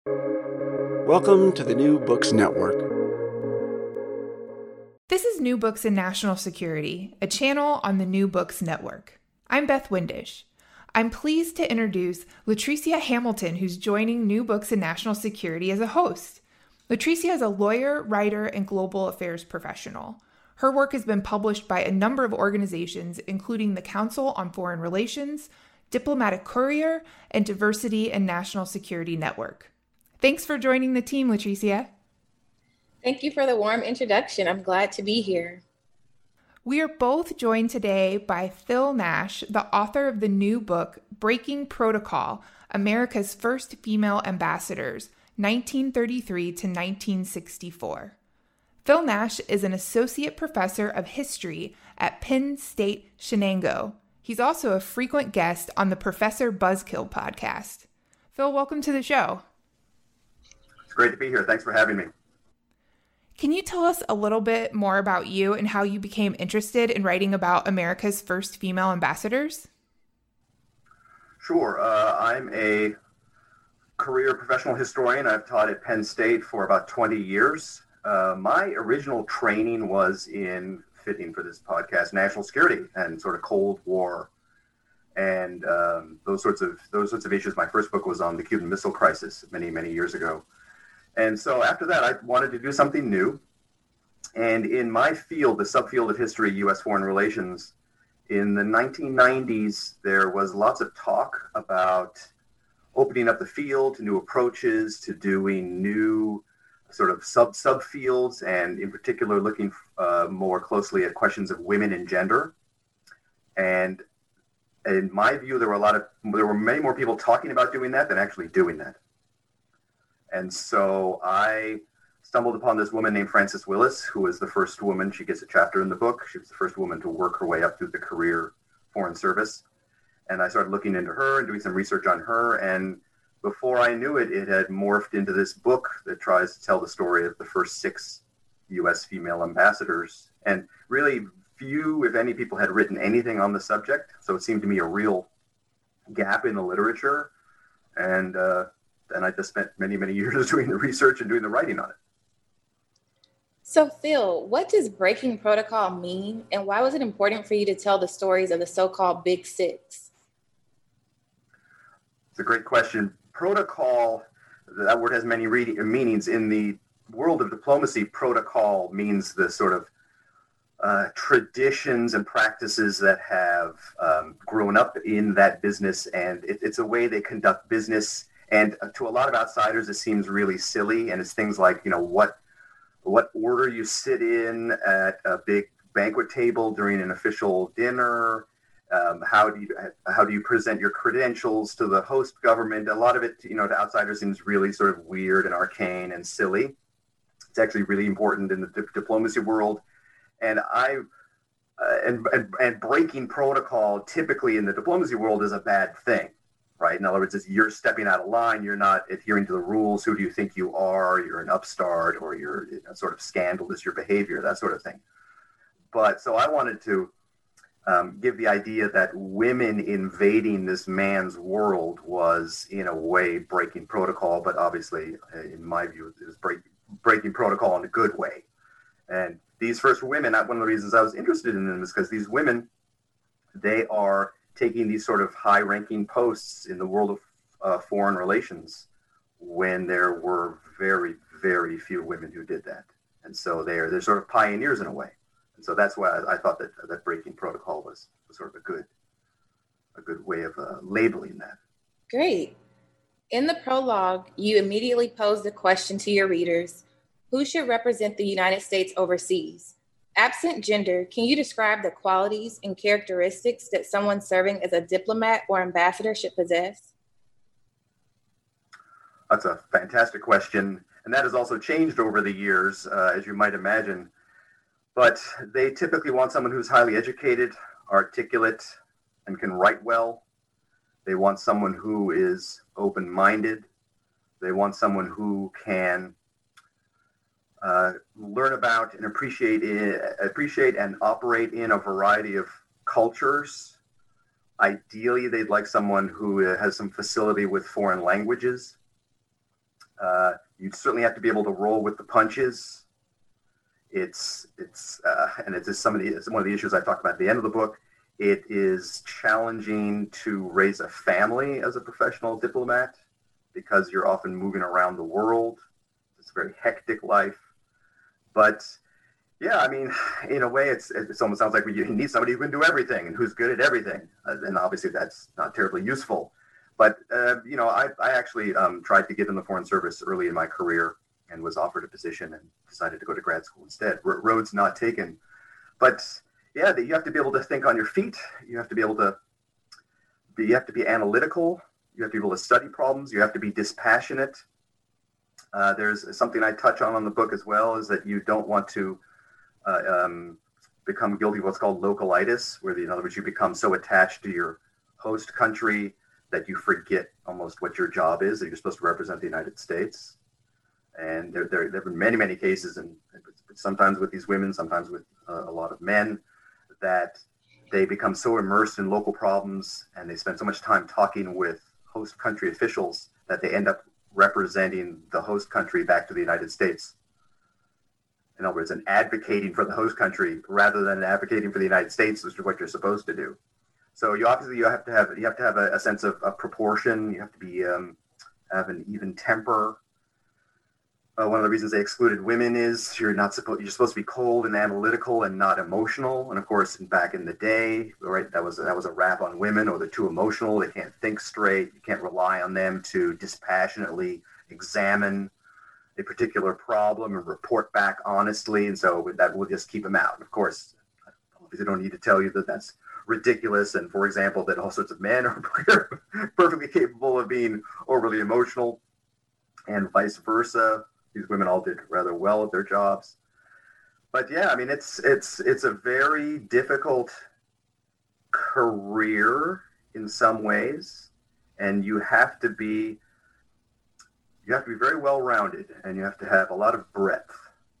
Welcome to the New Books Network. This is New Books in National Security, a channel on the New Books Network. I'm Beth Windisch. I'm pleased to introduce Latricia Hamilton, who's joining New Books in National Security as a host. Latricia is a lawyer, writer, and global affairs professional. Her work has been published by a number of organizations, including the Council on Foreign Relations, Diplomatic Courier, and Diversity and National Security Network. Thanks for joining the team, Latricia. Thank you for the warm introduction. I'm glad to be here. We are both joined today by Phil Nash, the author of the new book, Breaking Protocol, America's First Female Ambassadors, 1933 to 1964. Phil Nash is an associate professor of history at Penn State Shenango. He's also a frequent guest on the Professor Buzzkill podcast. Phil, welcome to the show. It's great to be here. Thanks for having me. Can you tell us a little bit more about you and how you became interested in writing about America's first female ambassadors? Sure. I'm a career professional historian. I've taught at Penn State for about 20 years. My original training was in, fitting for this podcast, national security and sort of Cold War and those sorts of issues. My first book was on the Cuban Missile Crisis many years ago. And so after that, I wanted to do something new. And in my field, the subfield of history, U.S. foreign relations, in the 1990s, there was lots of talk about opening up the field to new approaches, to doing new sort of subfields, and in particular, looking more closely at questions of women and gender. And in my view, there were many more people talking about doing that than actually doing that. And so I stumbled upon this woman named Frances Willis, who was the first woman. She gets a chapter in the book. She was the first woman to work her way up through the career Foreign Service. And I started looking into her and doing some research on her. And before I knew it, it had morphed into this book that tries to tell the story of the first 6 U.S. female ambassadors. And really few, if any, people had written anything on the subject. So it seemed to me a real gap in the literature. And I just spent many years doing the research and doing the writing on it. So Phil, what does breaking protocol mean, and why was it important for you to tell the stories of the so-called Big Six? It's a great question. Protocol, that word has many meanings. In the world of diplomacy, protocol means the sort of traditions and practices that have grown up in that business, and it's a way they conduct business. And to a lot of outsiders, it seems really silly. And it's things like, what order you sit in at a big banquet table during an official dinner. How do you present your credentials to the host government? A lot of it, to outsiders seems really sort of weird and arcane and silly. It's actually really important in the diplomacy world. And and breaking protocol typically in the diplomacy world is a bad thing. Right? In other words, you're stepping out of line. You're not adhering to the rules. Who do you think you are? You're an upstart, or you're sort of scandalous, your behavior, that sort of thing. But so I wanted to give the idea that women invading this man's world was, in a way, breaking protocol. But obviously, in my view, it was breaking protocol in a good way. And these first women, one of the reasons I was interested in them is because these women, they are taking these sort of high-ranking posts in the world of foreign relations when there were very few women who did that. And so they're sort of pioneers in a way. And so that's why I thought that breaking protocol was sort of a good way of labeling that. Great. In the prologue, you immediately posed the question to your readers: who should represent the United States overseas? Absent gender, can you describe the qualities and characteristics that someone serving as a diplomat or ambassador should possess? That's a fantastic question. And that has also changed over the years, as you might imagine. But they typically want someone who's highly educated, articulate, and can write well. They want someone who is open-minded. They want someone who can learn about and appreciate and operate in a variety of cultures. Ideally, they'd like someone who has some facility with foreign languages. You certainly have to be able to roll with the punches. And it's just it's one of the issues I talked about at the end of the book. It is challenging to raise a family as a professional diplomat because you're often moving around the world. It's a very hectic life. But yeah, I mean, in a way, it almost sounds like you need somebody who can do everything and who's good at everything. And obviously that's not terribly useful. But, I actually tried to get in the Foreign Service early in my career and was offered a position and decided to go to grad school instead. Roads not taken. But yeah, you have to be able to think on your feet. You have to be analytical. You have to be able to study problems. You have to be dispassionate. There's something I touch on the book as well, is that you don't want to become guilty of what's called localitis, where in other words, you become so attached to your host country that you forget almost what your job is, that you're supposed to represent the United States. And there have been many, many cases, and sometimes with these women, sometimes with a lot of men, that they become so immersed in local problems and they spend so much time talking with host country officials that they end up representing the host country back to the United States. In other words, and advocating for the host country rather than advocating for the United States, which is what you're supposed to do. So you have to have a sense of proportion. You have to be have an even temper. One of the reasons they excluded women is you're supposed to be cold and analytical and not emotional. And of course, back in the day, right, that was a rap on women. Or they're too emotional. They can't think straight. You can't rely on them to dispassionately examine a particular problem and report back honestly. And so that will just keep them out. And of course, obviously, don't need to tell you that that's ridiculous. And for example, that all sorts of men are perfectly capable of being overly emotional, and vice versa. These women all did rather well at their jobs. But yeah, I mean, it's a very difficult career in some ways, and you have to be very well-rounded, and you have to have a lot of breadth.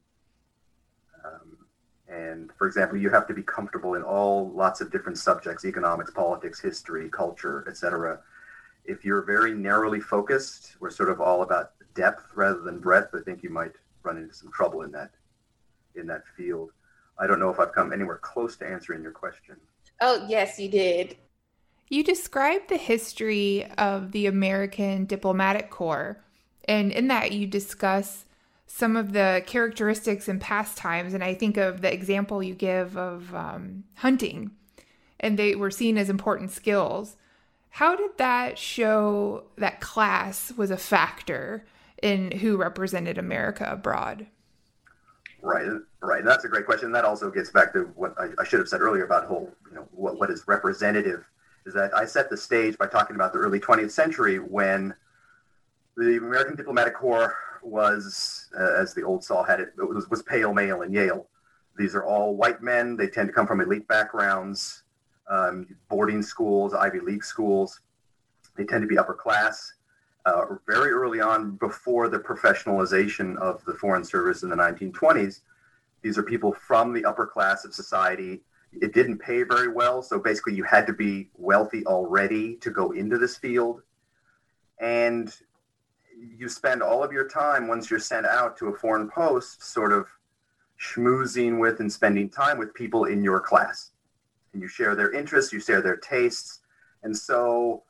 And for example, you have to be comfortable in lots of different subjects: economics, politics, history, culture, etc. If you're very narrowly focused, we're sort of all about depth rather than breadth, I think you might run into some trouble in that field. I don't know if I've come anywhere close to answering your question. Oh, yes, you did. You described the history of the American Diplomatic Corps, and in that you discuss some of the characteristics and pastimes, and I think of the example you give of hunting, and they were seen as important skills. How did that show that class was a factor in who represented America abroad? Right. That's a great question. That also gets back to what I should have said earlier about what is representative, is that I set the stage by talking about the early 20th century when the American Diplomatic Corps was, as the old saw had it, was pale male and Yale. These are all white men. They tend to come from elite backgrounds, boarding schools, Ivy League schools. They tend to be upper class. Very early on, before the professionalization of the Foreign Service in the 1920s, these are people from the upper class of society. It didn't pay very well, so basically you had to be wealthy already to go into this field. And you spend all of your time, once you're sent out to a foreign post, sort of schmoozing with and spending time with people in your class. And you share their interests, you share their tastes. And so,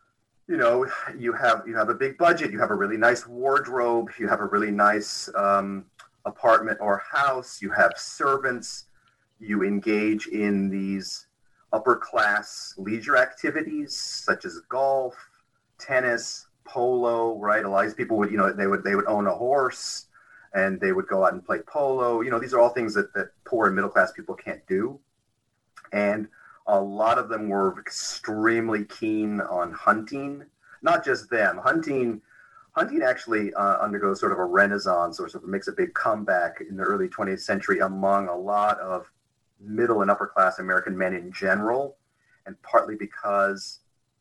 you have a big budget, you have a really nice wardrobe, you have a really nice apartment or house, you have servants, you engage in these upper class leisure activities such as golf, tennis, polo, right? A lot of these people would, they would own a horse and they would go out and play polo. These are all things that poor and middle class people can't do. And a lot of them were extremely keen on hunting. Not just them. Hunting actually undergoes sort of a renaissance, or sort of makes a big comeback in the early 20th century among a lot of middle and upper class American men in general, and partly because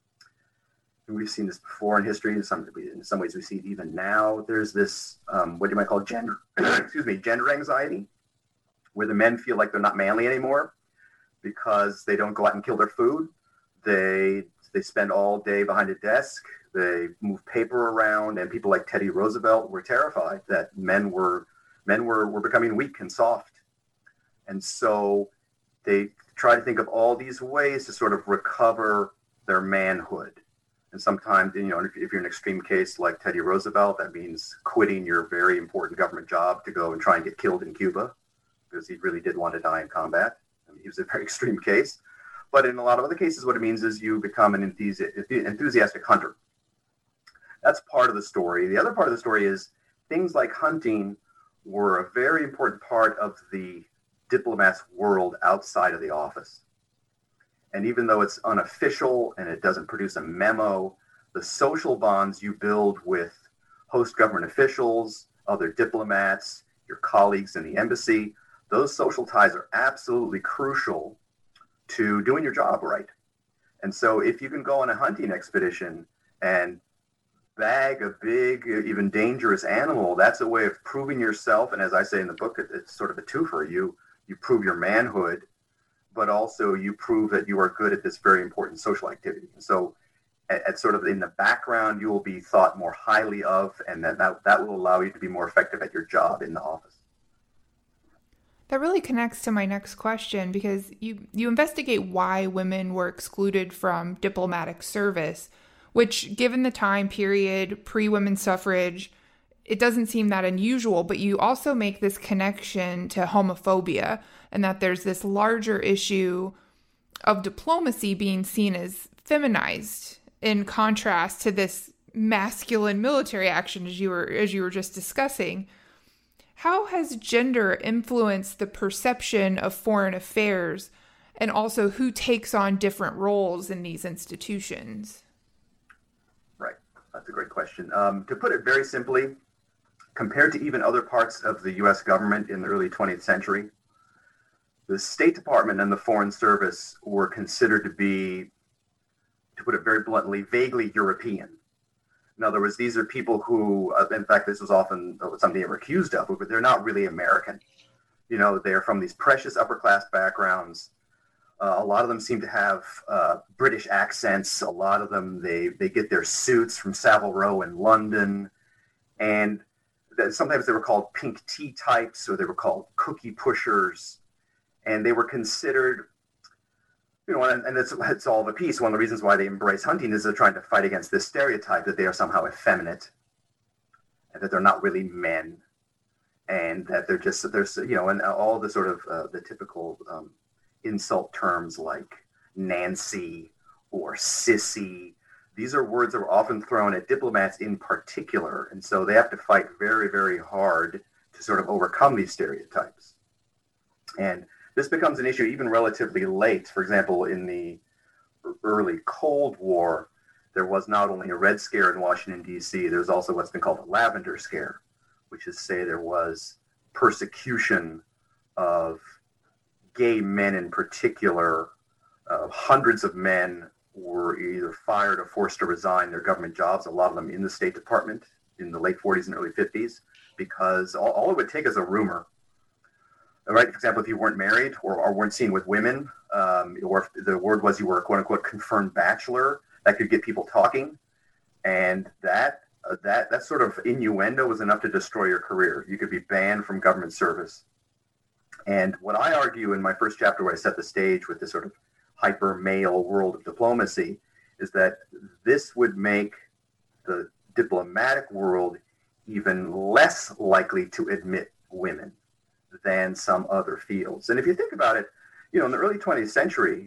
we've seen this before in history. In some ways, we see it even now. There's this what you might call gender anxiety, where the men feel like they're not manly anymore because they don't go out and kill their food. They spend all day behind a desk. They moved paper around, and people like Teddy Roosevelt were terrified that men were becoming weak and soft. And so they try to think of all these ways to sort of recover their manhood. And sometimes, if you're an extreme case like Teddy Roosevelt, that means quitting your very important government job to go and try and get killed in Cuba, because he really did want to die in combat. I mean, he was a very extreme case. But in a lot of other cases, what it means is you become an enthusiastic hunter. That's part of the story. The other part of the story is things like hunting were a very important part of the diplomat's world outside of the office. And even though it's unofficial and it doesn't produce a memo, the social bonds you build with host government officials, other diplomats, your colleagues in the embassy, those social ties are absolutely crucial to doing your job right. And so if you can go on a hunting expedition and bag a big, even dangerous animal, that's a way of proving yourself. And as I say in the book, it's sort of a twofer. You prove your manhood, but also you prove that you are good at this very important social activity. And so at sort of in the background, you will be thought more highly of, and that will allow you to be more effective at your job in the office. That really connects to my next question, because you investigate why women were excluded from diplomatic service, which, given the time period, pre-women's suffrage, it doesn't seem that unusual, but you also make this connection to homophobia, and that there's this larger issue of diplomacy being seen as feminized in contrast to this masculine military action, as you were just discussing. How has gender influenced the perception of foreign affairs, and also who takes on different roles in these institutions? Right. That's a great question. To put it very simply, compared to even other parts of the U.S. government in the early 20th century, the State Department and the Foreign Service were considered to be, to put it very bluntly, vaguely European. In other words, these are people who, in fact, this was often something they were accused of, but they're not really American. They're from these precious upper-class backgrounds. A lot of them seem to have British accents. A lot of them, they get their suits from Savile Row in London. And sometimes they were called pink tea types, or they were called cookie pushers. And they were considered, and it's all of a piece. One of the reasons why they embrace hunting is they're trying to fight against this stereotype that they are somehow effeminate, and that they're not really men, and that and all the sort of the typical insult terms like Nancy or sissy. These are words that were often thrown at diplomats in particular, and so they have to fight very, very hard to sort of overcome these stereotypes. And this becomes an issue even relatively late. For example, in the early Cold War, there was not only a Red Scare in Washington, D.C., there's also what's been called a Lavender Scare, which is, say, there was persecution of gay men in particular. Hundreds of men were either fired or forced to resign their government jobs, a lot of them in the State Department in the late 40s and early 50s, because all it would take is a rumor. Right. For example, if you weren't married or weren't seen with women, or if the word was you were a quote unquote confirmed bachelor, that could get people talking. And that sort of innuendo was enough to destroy your career. You could be banned from government service. And what I argue in my first chapter, where I set the stage with this sort of hyper male world of diplomacy, is that this would make the diplomatic world even less likely to admit women than some other fields. And if you think about it, in the early 20th century,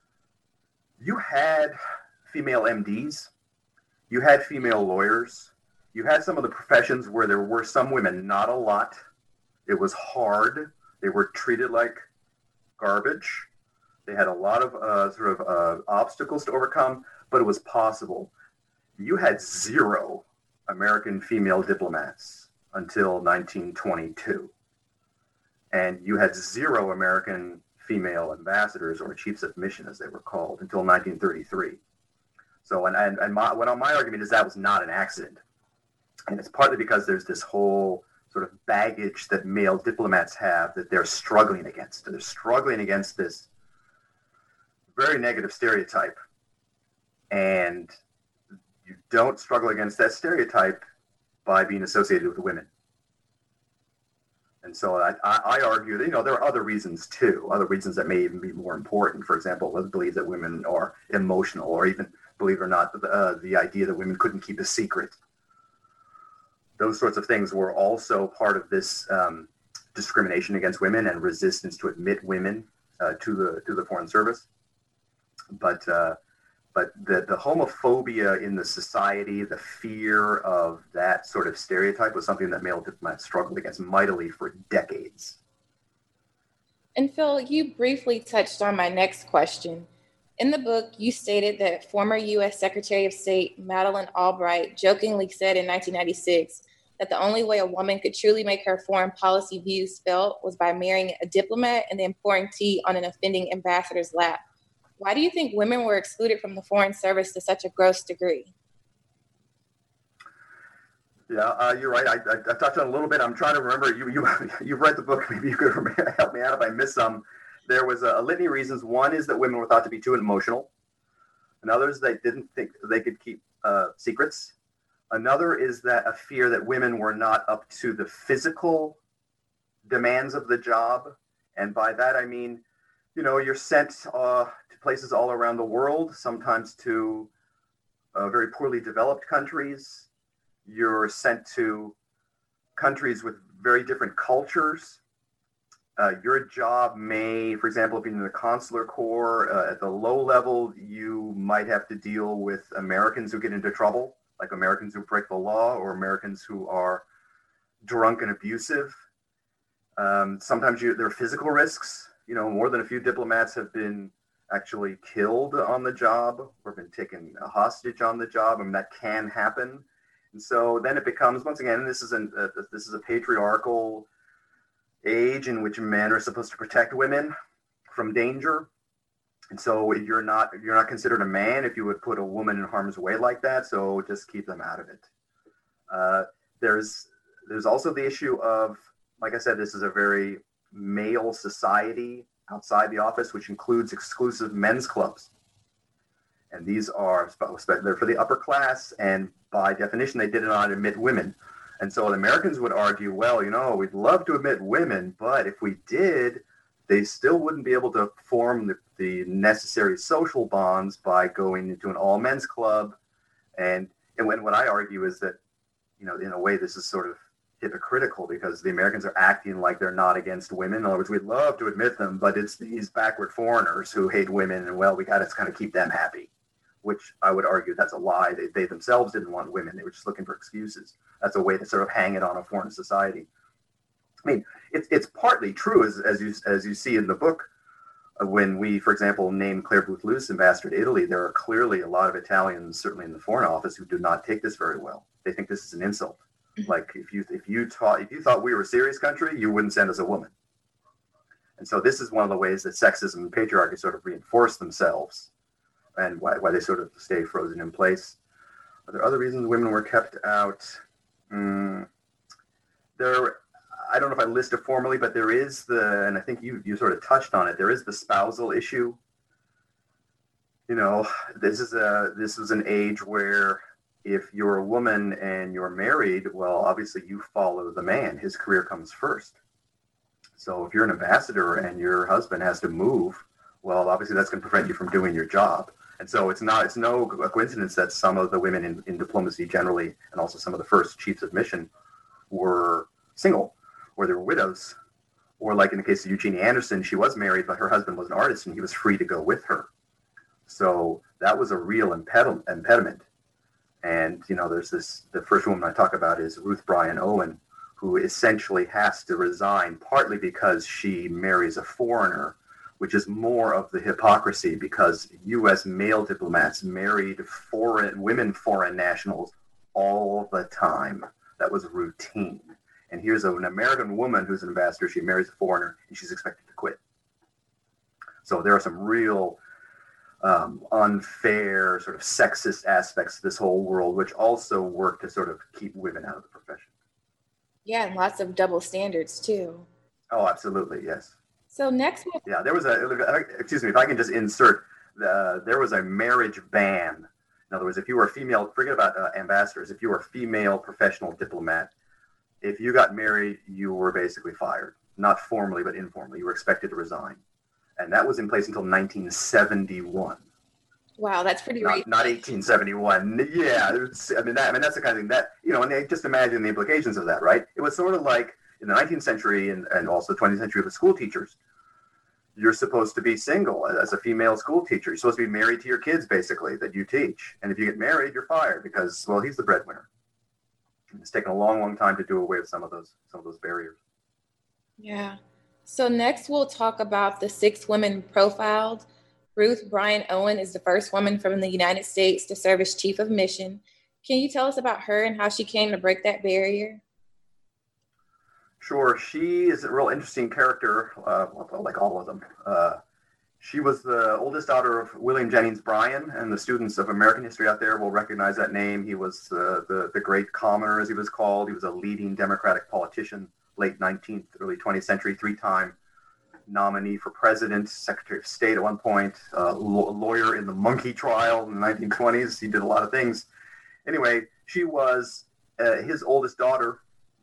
you had female MDs, you had female lawyers, you had some of the professions where there were some women, not a lot. It was hard. They were treated like garbage. They had a lot of obstacles to overcome, but it was possible. You had 0 American female diplomats until 1922. And you had 0 American female ambassadors, or chiefs of mission, as they were called, until 1933. So, my argument is that was not an accident. And it's partly because there's this whole sort of baggage that male diplomats have that they're struggling against. They're struggling against this very negative stereotype. And don't struggle against that stereotype by being associated with women. And so I argue that, there are other reasons too, other reasons that may even be more important. For example, let's believe that women are emotional, or even, believe it or not, the idea that women couldn't keep a secret. Those sorts of things were also part of this discrimination against women and resistance to admit women to the Foreign Service. But the homophobia in the society, the fear of that sort of stereotype, was something that male diplomats struggled against mightily for decades. And Phil, you briefly touched on my next question. In the book, you stated that former U.S. Secretary of State Madeleine Albright jokingly said in 1996 that the only way a woman could truly make her foreign policy views felt was by marrying a diplomat and then pouring tea on an offending ambassador's lap. Why do you think women were excluded from the Foreign Service to such a gross degree? Yeah, you're right. I touched on it a little bit. I'm trying to remember. You've read the book. Maybe you could help me out if I miss some. There was a litany of reasons. One is that women were thought to be too emotional. Another is they didn't think they could keep secrets. Another is that a fear that women were not up to the physical demands of the job. And by that, I mean, you're sent to places all around the world, sometimes to very poorly developed countries. You're sent to countries with very different cultures. Your job may, for example, if you're in the consular corps, at the low level, you might have to deal with Americans who get into trouble, like Americans who break the law or Americans who are drunk and abusive. Sometimes there are physical risks. More than a few diplomats have been actually killed on the job or been taken hostage on the job. I mean, that can happen. And so then it becomes, once again, this is a patriarchal age in which men are supposed to protect women from danger. And so you're not considered a man if you would put a woman in harm's way like that. So just keep them out of it. There's also the issue of, like I said, this is a very male society outside the office, which includes exclusive men's clubs. And these are, they're for the upper class, and by definition, they did not admit women. And so the Americans would argue, well, we'd love to admit women, but if we did, they still wouldn't be able to form the necessary social bonds by going into an all-men's club. And what I argue is that, in a way, this is sort of hypocritical, because the Americans are acting like they're not against women. In other words, we'd love to admit them, but it's these backward foreigners who hate women, and we got to kind of keep them happy, which I would argue that's a lie. They themselves didn't want women. They were just looking for excuses. That's a way to sort of hang it on a foreign society. I mean, it's partly true, as you see in the book, when we, for example, named Claire Booth-Luce ambassador to Italy. There are clearly a lot of Italians, certainly in the Foreign Office, who do not take this very well. They think this is an insult. Like if you thought we were a serious country, you wouldn't send us a woman. And so this is one of the ways that sexism and patriarchy sort of reinforce themselves, and why they sort of stay frozen in place. Are there other reasons women were kept out? I don't know if I list it formally, but there is and I think you sort of touched on it, there is the spousal issue. This was an age where if you're a woman and you're married, well, obviously you follow the man. His career comes first. So if you're an ambassador and your husband has to move, well, obviously that's going to prevent you from doing your job. And so it's no coincidence that some of the women in diplomacy generally, and also some of the first chiefs of mission, were single, or they were widows. Or like in the case of Eugenie Anderson, she was married, but her husband was an artist and he was free to go with her. So that was a real impediment. And, there's the first woman I talk about is Ruth Bryan Owen, who essentially has to resign, partly because she marries a foreigner, which is more of the hypocrisy, because U.S. male diplomats married women foreign nationals all the time. That was routine. And here's an American woman who's an ambassador. She marries a foreigner, and she's expected to quit. So there are some real unfair, sort of sexist aspects to this whole world, which also work to sort of keep women out of the profession. Yeah, and lots of double standards too. Oh, absolutely, yes. So next, there was excuse me, if I can just insert, there was a marriage ban In other words, if you were a female, forget about ambassadors, if you were a female professional diplomat, if you got married, you were basically fired. Not formally, but informally. You were expected to resign. And that was in place until 1971. Wow, that's pretty not 1871. Yeah, that's the kind of thing that, and they just imagine the implications of that, right? It was sort of like in the 19th century and also the 20th century with school teachers. You're supposed to be single as a female school teacher. You're supposed to be married to your kids, basically, that you teach. And if you get married, you're fired because, well, he's the breadwinner. And it's taken a long, long time to do away with some of those barriers. Yeah. So next we'll talk about the 6 women profiled. Ruth Bryan Owen is the first woman from the United States to serve as chief of mission. Can you tell us about her and how she came to break that barrier? Sure. She is a real interesting character, like all of them. She was the oldest daughter of William Jennings Bryan, and the students of American history out there will recognize that name. He was the great commoner, as he was called. He was a leading Democratic politician, late 19th, early 20th century, 3-time nominee for president, Secretary of State at one point, lawyer in the monkey trial in the 1920s. He did a lot of things. Anyway, she was his oldest daughter.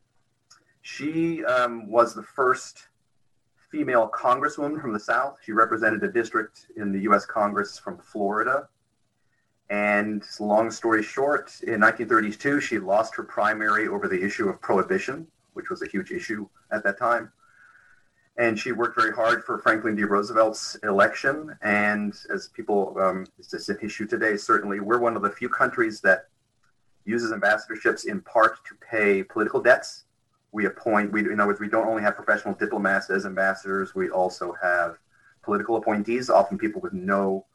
She was the first female congresswoman from the South. She represented a district in the U.S. Congress from Florida. And long story short, in 1932, she lost her primary over the issue of prohibition, which was a huge issue at that time. And she worked very hard for Franklin D. Roosevelt's election. And as people, it's an issue today, certainly, we're one of the few countries that uses ambassadorships in part to pay political debts. In other words, we don't only have professional diplomats as ambassadors, we also have political appointees, often people with no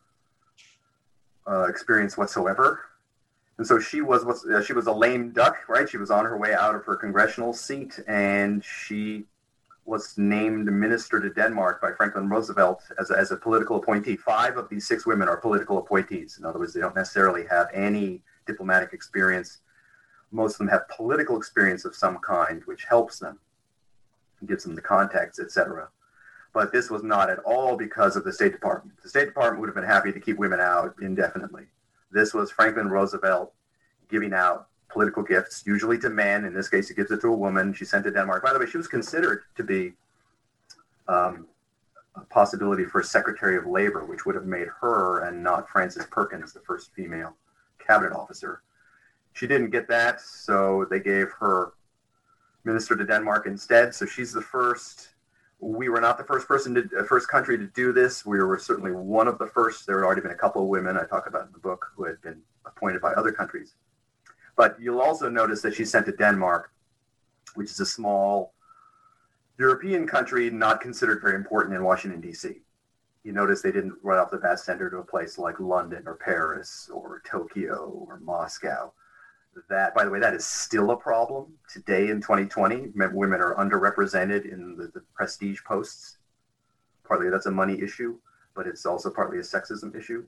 experience whatsoever. And so she was a lame duck, right? She was on her way out of her congressional seat, and she was named minister to Denmark by Franklin Roosevelt as a political appointee. 5 of these 6 women are political appointees. In other words, they don't necessarily have any diplomatic experience. Most of them have political experience of some kind, which helps them, gives them the contacts, etc. But this was not at all because of the State Department. The State Department would have been happy to keep women out indefinitely. This was Franklin Roosevelt giving out political gifts, usually to men. In this case, he gives it to a woman. She sent to Denmark. By the way, she was considered to be a possibility for Secretary of Labor, which would have made her and not Frances Perkins the first female cabinet officer. She didn't get that, so they gave her minister to Denmark instead. So she's the first. We were not the first country to do this. We were certainly one of the first. There had already been a couple of women I talk about in the book who had been appointed by other countries. But you'll also notice that she's sent to Denmark, which is a small European country not considered very important in Washington, D.C. You notice they didn't right off the bat send her to a place like London or Paris or Tokyo or Moscow. That, by the way, that is still a problem today in 2020. Women are underrepresented in the prestige posts. Partly that's a money issue, but it's also partly a sexism issue.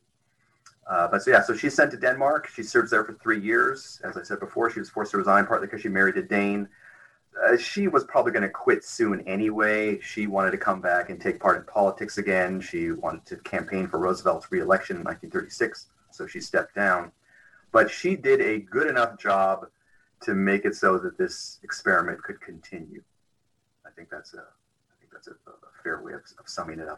So she's sent to Denmark. She serves there for 3 years. As I said before, she was forced to resign partly because she married a Dane. She was probably going to quit soon anyway. She wanted to come back and take part in politics again. She wanted to campaign for Roosevelt's re-election in 1936, so she stepped down. But she did a good enough job to make it so that this experiment could continue. I think that's a fair way of summing it up.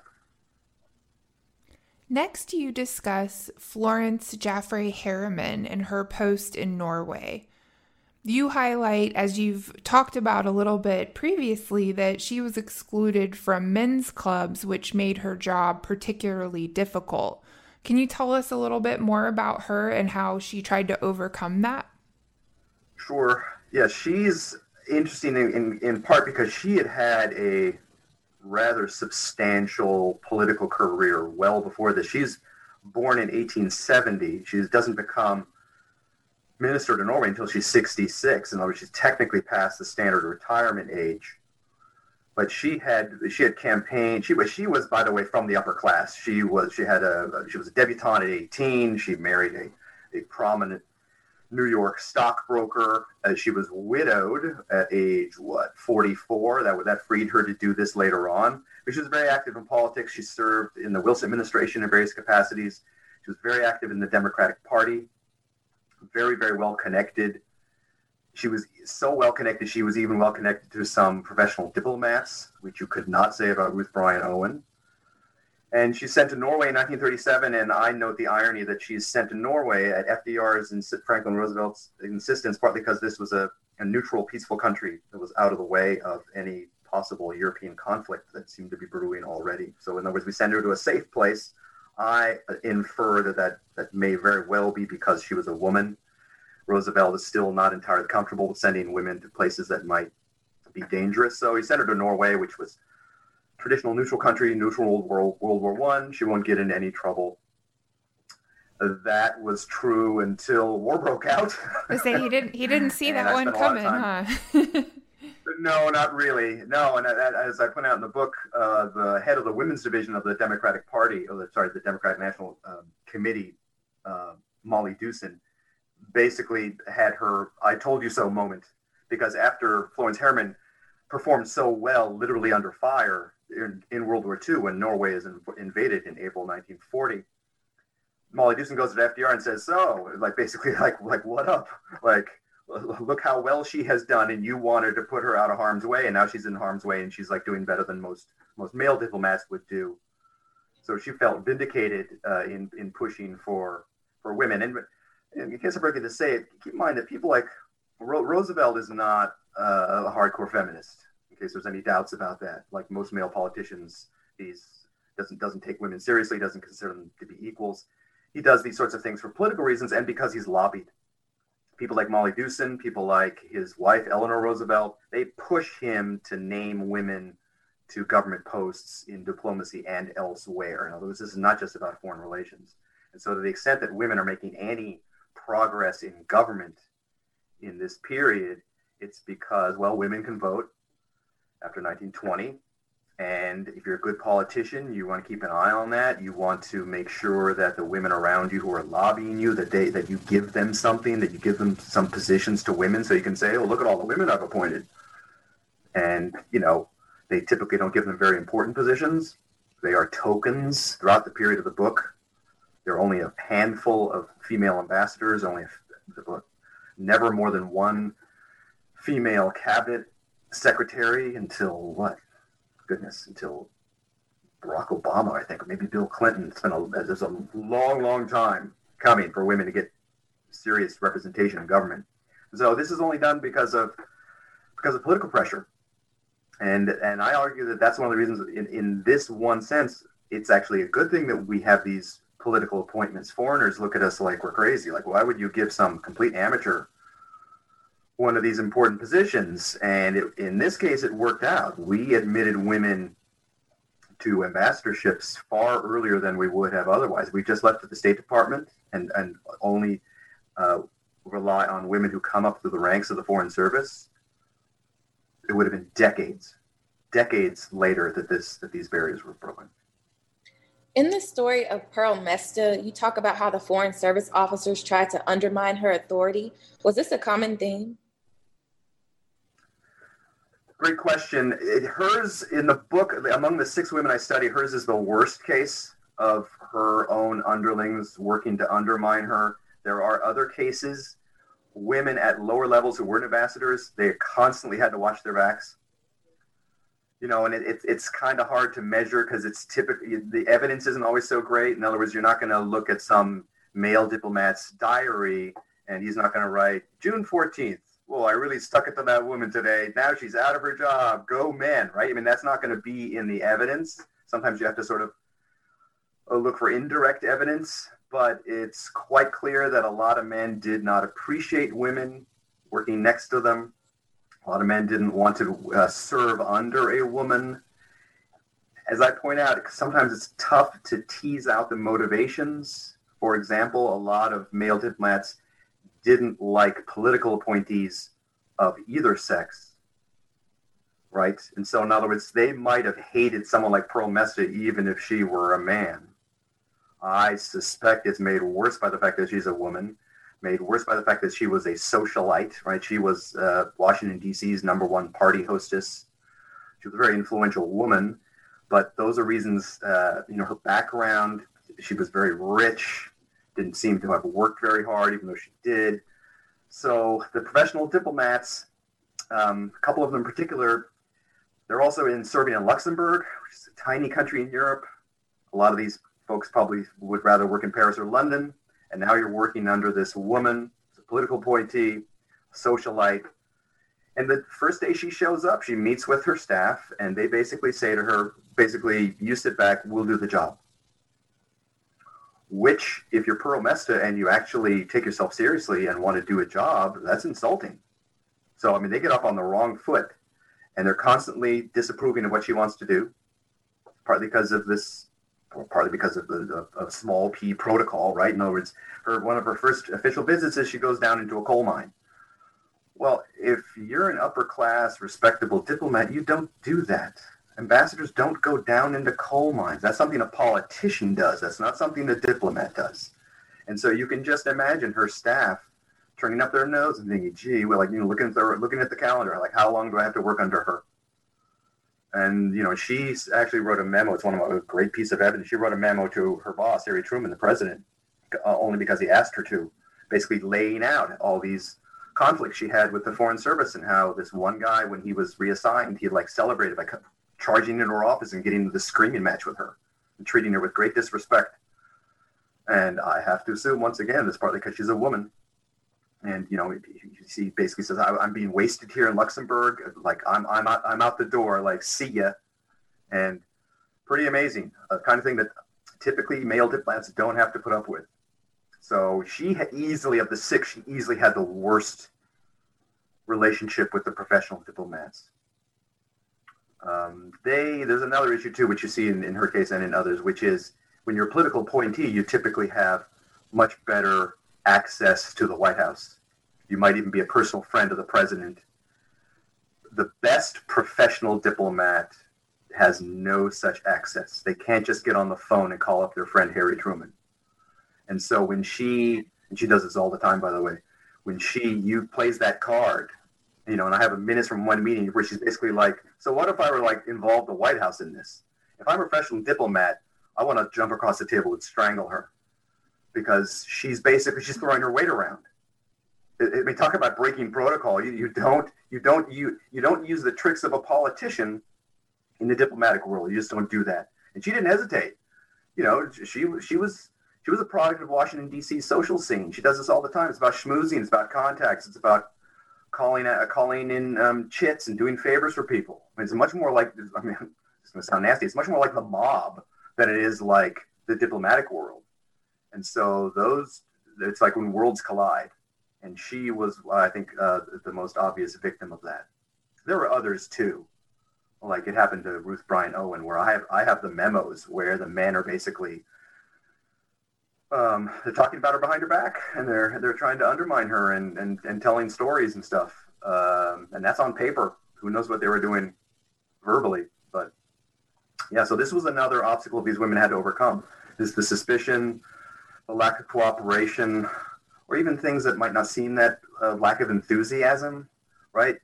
Next, you discuss Florence Jaffray Harriman and her post in Norway. You highlight, as you've talked about a little bit previously, that she was excluded from men's clubs, which made her job particularly difficult. Can you tell us a little bit more about her and how she tried to overcome that? Sure. Yeah, she's interesting in part because she had a rather substantial political career well before this. She's born in 1870. She doesn't become minister to Norway until she's 66. In other words, she's technically past the standard retirement age. But she had campaigned. She was, by the way, from the upper class. She was a debutante at 18. She married a prominent New York stockbroker. She was widowed at age 44. That freed her to do this later on. But she was very active in politics. She served in the Wilson administration in various capacities. She was very active in the Democratic Party. very, very well connected. She was so well connected, she was even well connected to some professional diplomats, which you could not say about Ruth Bryan Owen. And she's sent to Norway in 1937, and I note the irony that she's sent to Norway at FDR's and Franklin Roosevelt's insistence, partly because this was a neutral, peaceful country that was out of the way of any possible European conflict that seemed to be brewing already. So in other words, we send her to a safe place. I infer that may very well be because she was a woman. Roosevelt is still not entirely comfortable with sending women to places that might be dangerous. So he sent her to Norway, which was traditional neutral country, neutral World War I. She won't get into any trouble. That was true until war broke out. I say he didn't see that one coming, huh? No, not really. No, and as I point out in the book, the head of the women's division of the Democratic Party, the Democratic National Committee, Molly Dewson, basically had her "I told you so" moment, because after Florence Herman performed so well, literally under fire in World War II, when Norway is invaded in April 1940, Molly Dewson goes to FDR and says, "So, basically, what up? Look how well she has done, and you wanted to put her out of harm's way, and now she's in harm's way, and she's doing better than most male diplomats would do." So she felt vindicated in pushing for women. And in case I forget to say it, keep in mind that people like Roosevelt is not a hardcore feminist. In case there's any doubts about that, like most male politicians, he doesn't take women seriously, doesn't consider them to be equals. He does these sorts of things for political reasons and because he's lobbied. People like Molly Dewson, people like his wife, Eleanor Roosevelt, they push him to name women to government posts in diplomacy and elsewhere. In other words, this is not just about foreign relations. And so to the extent that women are making any progress in government in this period, it's because, well, women can vote after 1920. And if you're a good politician, you want to keep an eye on that. You want to make sure that the women around you who are lobbying you, that you give them something, that you give them some positions to women so you can say, "Oh, look at all the women I've appointed." And, they typically don't give them very important positions. They are tokens throughout the period of the book. There are only a handful of female ambassadors, never more than one female cabinet secretary until until Barack Obama, I think, or maybe Bill Clinton. There's a long, long time coming for women to get serious representation in government. So this is only done because of political pressure. And I argue that that's one of the reasons in this one sense, it's actually a good thing that we have these political appointments. Foreigners look at us like we're crazy. Like, why would you give some complete amateur one of these important positions? And in this case, it worked out. We admitted women to ambassadorships far earlier than we would have otherwise. We just left the State Department and only rely on women who come up through the ranks of the Foreign Service. It would have been decades later that these barriers were broken. In the story of Pearl Mesta, you talk about how the Foreign Service officers tried to undermine her authority. Was this a common theme? Great question. Hers, in the book, among the 6 women I study, hers is the worst case of her own underlings working to undermine her. There are other cases, women at lower levels who weren't ambassadors, they constantly had to watch their backs. And it's kind of hard to measure because it's typically, the evidence isn't always so great. In other words, you're not going to look at some male diplomat's diary and he's not going to write, "June 14th. Well, I really stuck it to that woman today. Now she's out of her job. Go men," right? I mean, that's not going to be in the evidence. Sometimes you have to sort of look for indirect evidence, but it's quite clear that a lot of men did not appreciate women working next to them. A lot of men didn't want to serve under a woman. As I point out, sometimes it's tough to tease out the motivations. For example, a lot of male diplomats didn't like political appointees of either sex, right? And so in other words, they might have hated someone like Pearl Mesta even if she were a man. I suspect it's made worse by the fact that she's a woman, made worse by the fact that she was a socialite, right? She was Washington, D.C.'s #1 party hostess. She was a very influential woman, but those are reasons, her background, she was very rich. didn't seem to have worked very hard, even though she did. So the professional diplomats, a couple of them in particular, they're also in Serbia and Luxembourg, which is a tiny country in Europe. A lot of these folks probably would rather work in Paris or London. And now you're working under this woman, a political appointee, a socialite. And the first day she shows up, she meets with her staff, and they basically say to her, you sit back, we'll do the job. Which, if you're Pearl Mesta and you actually take yourself seriously and want to do a job, that's insulting. So, I mean, they get up on the wrong foot, and they're constantly disapproving of what she wants to do, partly because of this, or partly because of the small p protocol, right? In other words, one of her first official visits is she goes down into a coal mine. Well, if you're an upper class, respectable diplomat, you don't do that. Ambassadors don't go down into coal mines. That's something a politician does. That's not something a diplomat does. And so you can just imagine her staff turning up their nose and thinking, gee, well, looking at the calendar, like, how long do I have to work under her? And, she actually wrote a memo. It's a great piece of evidence. She wrote a memo to her boss, Harry Truman, the president, only because he asked her to, basically laying out all these conflicts she had with the Foreign Service, and how this one guy, when he was reassigned, he had celebrated by charging into her office and getting into the screaming match with her and treating her with great disrespect. And I have to assume, once again, that's partly because she's a woman. And, he basically says, I'm being wasted here in Luxembourg. I'm out the door, see ya. And pretty amazing. Kind of thing that typically male diplomats don't have to put up with. So she easily, of the six, she easily had the worst relationship with the professional diplomats. There's another issue too, which you see in her case and in others, which is when you're a political appointee, you typically have much better access to the White House. You might even be a personal friend of the president. The best professional diplomat has no such access. They can't just get on the phone and call up their friend Harry Truman. And so when she does this all the time, by the way, when you plays that card, and I have a minutes from one meeting where she's basically like, so what if I were involved the White House in this? If I'm a professional diplomat, I want to jump across the table and strangle her, because she's throwing her weight around. I mean, talk about breaking protocol. You don't use the tricks of a politician in the diplomatic world. You just don't do that. And she didn't hesitate. She was a product of Washington, D.C. social scene. She does this all the time. It's about schmoozing. It's about contacts. It's about calling in chits and doing favors for people. I mean, it's much more it's going to sound nasty. It's much more like the mob than it is like the diplomatic world. And so it's like when worlds collide. And she was, I think, the most obvious victim of that. There were others too. Like it happened to Ruth Bryant Owen, where I have the memos where the men are basically they're talking about her behind her back, and they're trying to undermine her and telling stories and stuff. And that's on paper. Who knows what they were doing verbally? But yeah, so this was another obstacle these women had to overcome: is the suspicion, the lack of cooperation, or even things that might not seem that lack of enthusiasm. Right?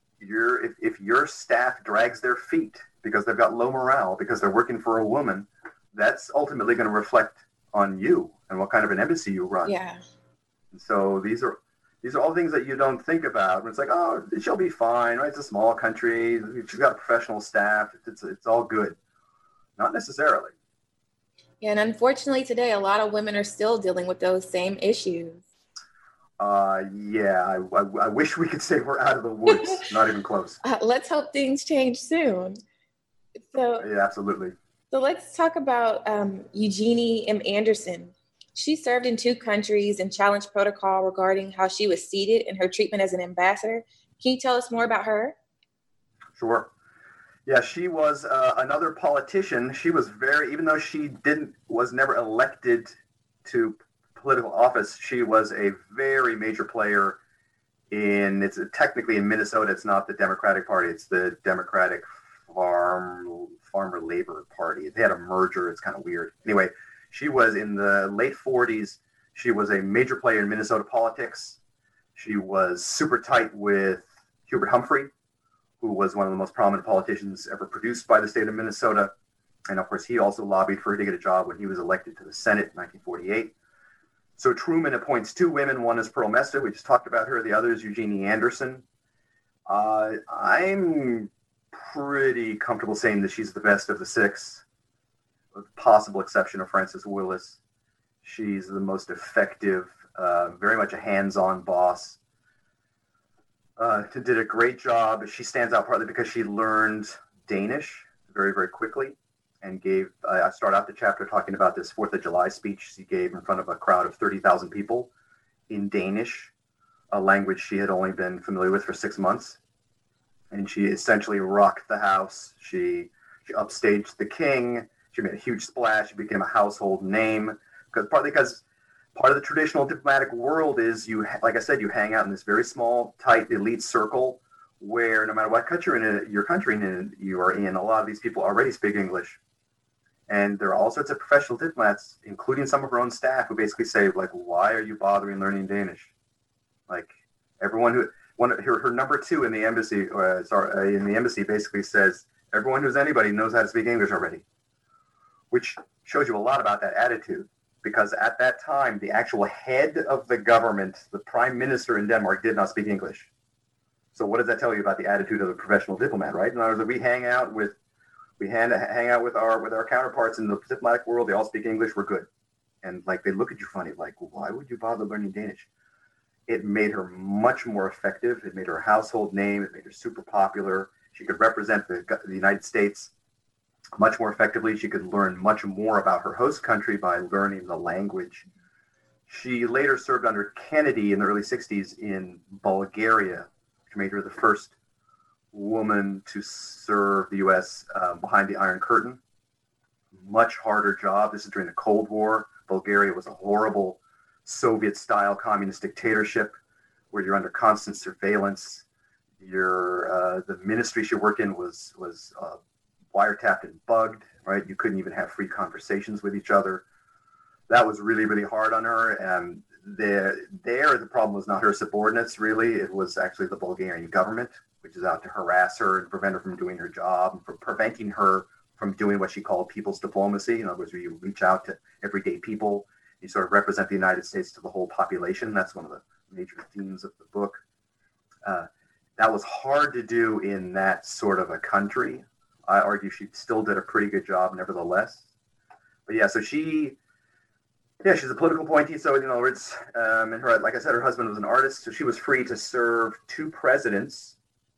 If your staff drags their feet because they've got low morale because they're working for a woman, that's ultimately going to reflect on you and what kind of an embassy you run. Yeah. And so these are all things that you don't think about. It's like, oh, she'll be fine, right? It's a small country. She's got a professional staff. It's all good. Not necessarily. Yeah, and unfortunately today, a lot of women are still dealing with those same issues. Yeah, I wish we could say we're out of the woods. Not even close. Let's hope things change soon. So yeah, absolutely. So let's talk about Eugenie M. Anderson. She served in 2 countries and challenged protocol regarding how she was seated and her treatment as an ambassador. Can you tell us more about her? Sure. Yeah, she was another politician. She was even though she was never elected to political office, she was a very major player technically in Minnesota. It's not the Democratic Party. It's the Democratic Farmer Labor Party. They had a merger. It's kind of weird. Anyway, she was in the late 40s. She was a major player in Minnesota politics. She was super tight with Hubert Humphrey, who was one of the most prominent politicians ever produced by the state of Minnesota. And of course, he also lobbied for her to get a job when he was elected to the Senate in 1948. So Truman appoints 2 women. One is Pearl Mesta. We just talked about her. The other is Eugenie Anderson. I'm pretty comfortable saying that she's the best of the 6, with the possible exception of Frances Willis. She's the most effective, very much a hands-on boss. Did a great job. She stands out partly because she learned Danish very, very quickly, and gave, I start out the chapter talking about this 4th of July speech she gave in front of a crowd of 30,000 people in Danish, a language she had only been familiar with for 6 months. And she essentially rocked the house. She upstaged the king. She made a huge splash. She became a household name. Partly because part of the traditional diplomatic world is like I said, you hang out in this very small, tight, elite circle where no matter what country you are in, a lot of these people already speak English. And there are all sorts of professional diplomats, including some of her own staff, who basically say, like, why are you bothering learning Danish? Like, everyone who... Her number 2 in the embassy, basically says, everyone who's anybody knows how to speak English already, which shows you a lot about that attitude. Because at that time, the actual head of the government, the prime minister in Denmark, did not speak English. So what does that tell you about the attitude of a professional diplomat, right? In other words, we hang out with our counterparts in the diplomatic world. They all speak English. We're good, and like they look at you funny, like, why would you bother learning Danish? It made her much more effective. It made her a household name. It made her super popular. She could represent the United States much more effectively. She could learn much more about her host country by learning the language. She later served under Kennedy in the early 60s in Bulgaria, which made her the first woman to serve the U.S. Behind the Iron Curtain. Much harder job. This is during the Cold War. Bulgaria was a horrible Soviet-style communist dictatorship where you're under constant surveillance. The ministry she worked in was wiretapped and bugged, right? You couldn't even have free conversations with each other. That was really, really hard on her. And the problem was not her subordinates, really. It was actually the Bulgarian government, which is out to harass her and prevent her from doing her job, and for preventing her from doing what she called people's diplomacy. In other words, where you reach out to everyday people. You sort of represent the United States to the whole population. That's one of the major themes of the book. That was hard to do in that sort of a country. I argue she still did a pretty good job nevertheless. But yeah, so she's a political appointee. So in other words, and her, like I said, her husband was an artist, so she was free to serve 2 presidents.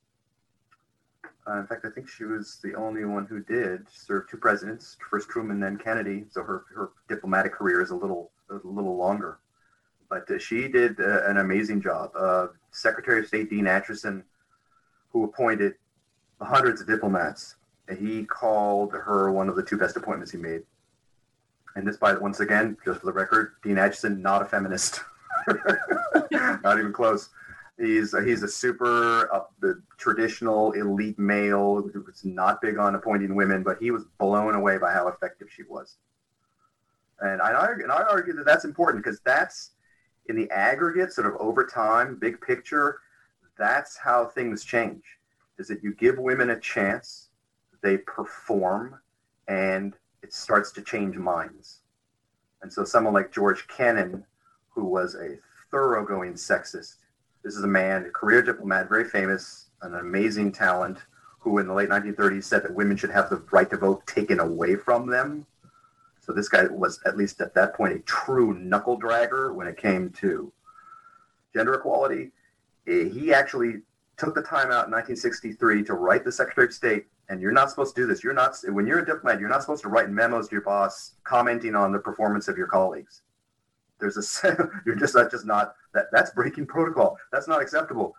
In fact, I think she was the only one who did serve 2 presidents, first Truman, then Kennedy. So her diplomatic career is a little longer. But she did an amazing job. Secretary of State Dean Acheson, who appointed hundreds of diplomats, and he called her one of the 2 best appointments he made. And once again, just for the record, Dean Acheson, not a feminist. Not even close. He's a super traditional elite male who's not big on appointing women, but he was blown away by how effective she was. And I argue that that's important because that's, in the aggregate, sort of over time, big picture, that's how things change. Is that you give women a chance, they perform, and it starts to change minds. And so someone like George Kennan, who was a thoroughgoing sexist, this is a man, a career diplomat, very famous, an amazing talent, who in the late 1930s said that women should have the right to vote taken away from them. So this guy was, at least at that point, a true knuckle dragger when it came to gender equality. He actually took the time out in 1963 to write the Secretary of State, and you're not supposed to do this. When you're a diplomat, you're not supposed to write memos to your boss commenting on the performance of your colleagues. You're just not that's breaking protocol. That's not acceptable.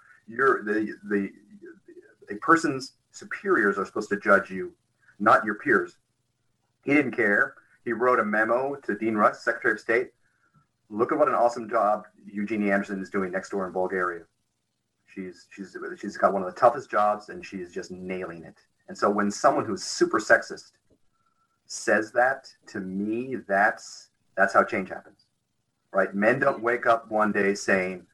A person's superiors are supposed to judge you, not your peers. He didn't care. He wrote a memo to Dean Rusk, Secretary of State. Look at what an awesome job Eugenie Anderson is doing next door in Bulgaria. She's got one of the toughest jobs, and she's just nailing it. And so when someone who's super sexist says that, to me, that's how change happens. Right? Men don't wake up one day saying,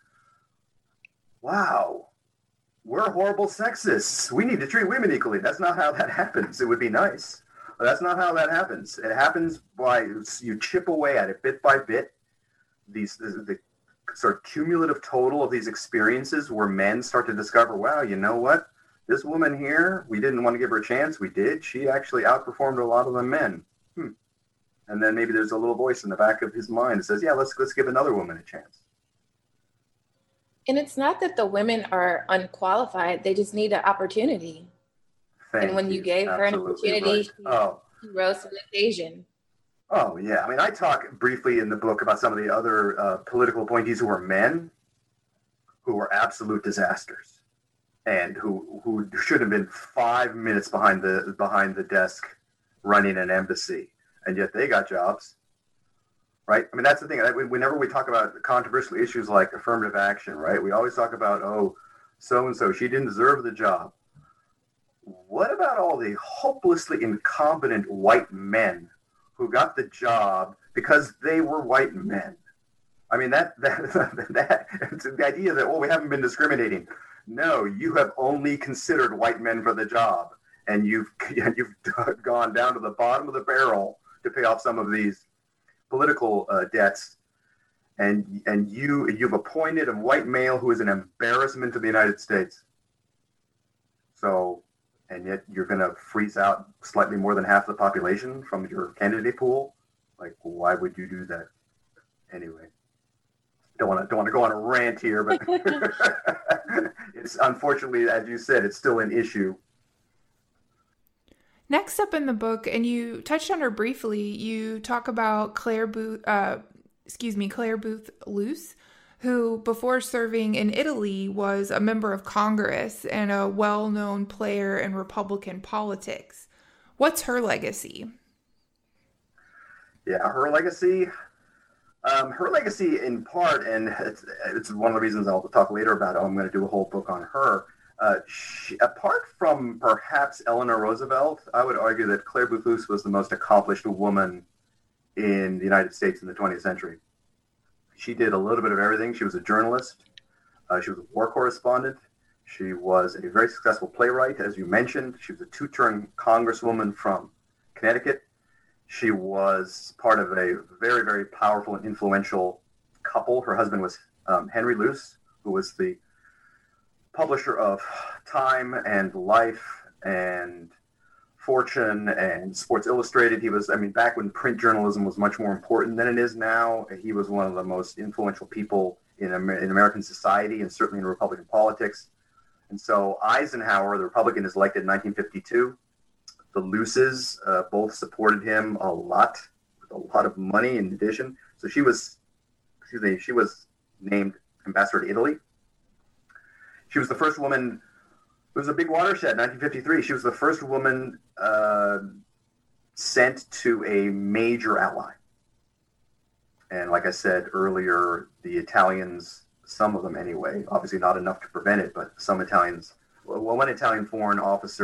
wow, we're horrible sexists. We need to treat women equally. That's not how that happens. It would be nice. But that's not how that happens. It happens by you chip away at it bit by bit. the sort of cumulative total of these experiences where men start to discover, wow, you know what? This woman here, we didn't want to give her a chance. We did. She actually outperformed a lot of the men. And then maybe there's a little voice in the back of his mind that says, yeah, let's give another woman a chance. And it's not that the women are unqualified. They just need an opportunity. And when you gave her an opportunity, she rose to the occasion. Oh, yeah. I mean, I talk briefly in the book about some of the other political appointees who were men who were absolute disasters and who should have been 5 minutes behind the desk running an embassy, and yet they got jobs, right? I mean, that's the thing. Whenever we talk about controversial issues like affirmative action, right, we always talk about, oh, so-and-so, she didn't deserve the job. What about all the hopelessly incompetent white men who got the job because they were white men? I mean, that it's the idea that, we haven't been discriminating. No, you have only considered white men for the job, and you've gone down to the bottom of the barrel to pay off some of these political debts, and you've appointed a white male who is an embarrassment to the United States. So, and yet you're going to freeze out slightly more than half the population from your candidate pool. Like, why would you do that? Anyway, don't want to go on a rant here, but it's unfortunately, as you said, it's still an issue. Next up in the book, and you touched on her briefly, you talk about Clare Boothe Luce, who before serving in Italy was a member of Congress and a well-known player in Republican politics. What's her legacy? Yeah, her legacy in part, and it's one of the reasons I'll talk later about it. I'm going to do a whole book on her. Apart from perhaps Eleanor Roosevelt, I would argue that Clare Boothe Luce was the most accomplished woman in the United States in the 20th century. She did a little bit of everything. She was a journalist. She was a war correspondent. She was a very successful playwright, as you mentioned. She was a two-term congresswoman from Connecticut. She was part of a very, very powerful and influential couple. Her husband was Henry Luce, who was the publisher of Time and Life and Fortune and Sports Illustrated. He was, back when print journalism was much more important than it is now, he was one of the most influential people in American society and certainly in Republican politics. And so Eisenhower, the Republican, is elected in 1952. The Luces both supported him a lot, with a lot of money in addition. So she was named ambassador to Italy. She was the first woman. It was a big watershed, 1953. She was the first woman sent to a major ally. And like I said earlier, the Italians, some of them anyway, obviously not enough to prevent it, but some Italians, one Italian foreign office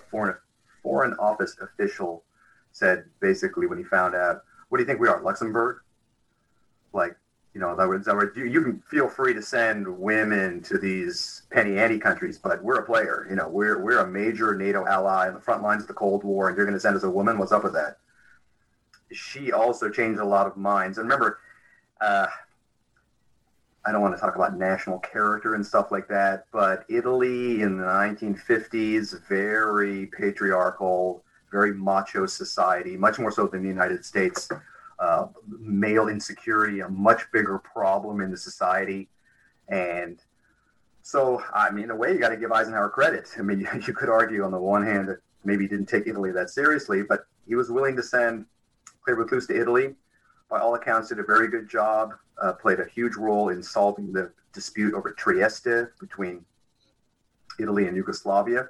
official said basically when he found out, what do you think we are, Luxembourg? Like, in other words, you can feel free to send women to these penny ante countries, but we're a player. We're a major NATO ally on the front lines of the Cold War, and you're going to send us a woman? What's up with that? She also changed a lot of minds. And remember, I don't want to talk about national character and stuff like that, but Italy in the 1950s, very patriarchal, very macho society, much more so than the United States. Male insecurity, a much bigger problem in the society. And so, in a way, you got to give Eisenhower credit. You could argue on the one hand that maybe he didn't take Italy that seriously, but he was willing to send Clare Boothe Luce to Italy. By all accounts, did a very good job, played a huge role in solving the dispute over Trieste between Italy and Yugoslavia.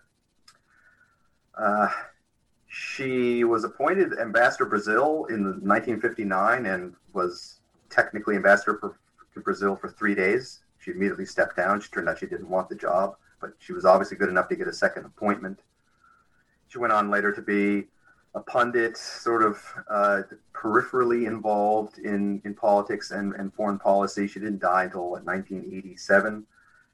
She was appointed ambassador to Brazil in 1959 and was technically ambassador to Brazil for 3 days. She immediately stepped down. She turned out she didn't want the job, but she was obviously good enough to get a second appointment. She went on later to be a pundit, sort of peripherally involved in politics and foreign policy. She didn't die until 1987.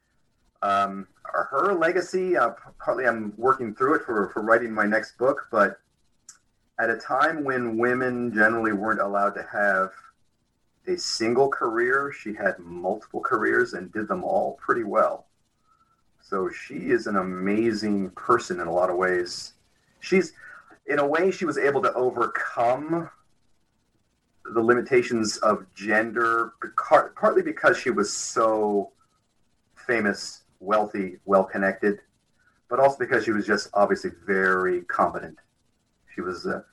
Her legacy, partly I'm working through it for writing my next book, but at a time when women generally weren't allowed to have a single career. She had multiple careers and did them all pretty well. So she is an amazing person in a lot of ways. In a way, she was able to overcome the limitations of gender, partly because she was so famous, wealthy, well-connected, but also because she was just obviously very competent. She was a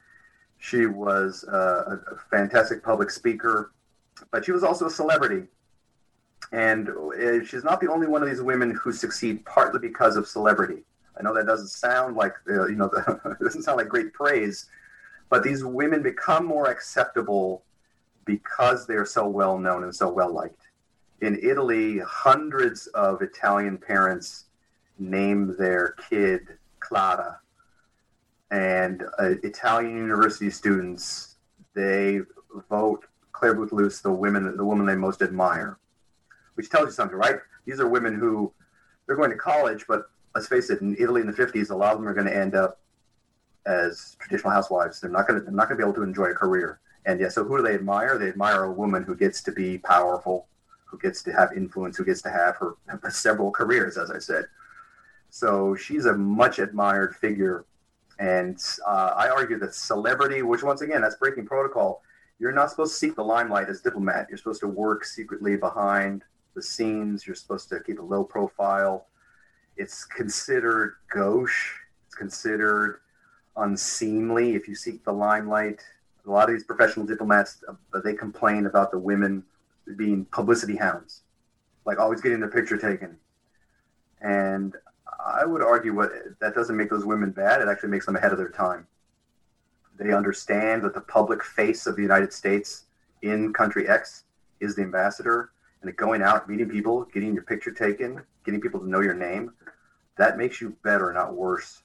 fantastic public speaker, but she was also a celebrity. And she's not the only one of these women who succeed partly because of celebrity. I know that doesn't sound like, it doesn't sound like great praise, but these women become more acceptable because they're so well known and so well liked. In Italy, hundreds of Italian parents name their kid Clara, and Italian university students, they vote Clare Boothe Luce the woman they most admire, which tells you something, right? These are women who, they're going to college, but let's face it, in Italy in the 50s, a lot of them are going to end up as traditional housewives. They're not going to be able to enjoy a career. And yeah, so who do they admire? They admire a woman who gets to be powerful, who gets to have influence, who gets to have her several careers, as I said. So she's a much admired figure. And I argue that celebrity, which once again, that's breaking protocol. You're not supposed to seek the limelight as diplomat. You're supposed to work secretly behind the scenes. You're supposed to keep a low profile. It's considered gauche. It's considered unseemly if you seek the limelight. A lot of these professional diplomats, they complain about the women being publicity hounds, like always getting their picture taken. And I would argue that doesn't make those women bad. It actually makes them ahead of their time. They understand that the public face of the United States in country X is the ambassador, and that going out, meeting people, getting your picture taken, getting people to know your name, that makes you better, not worse.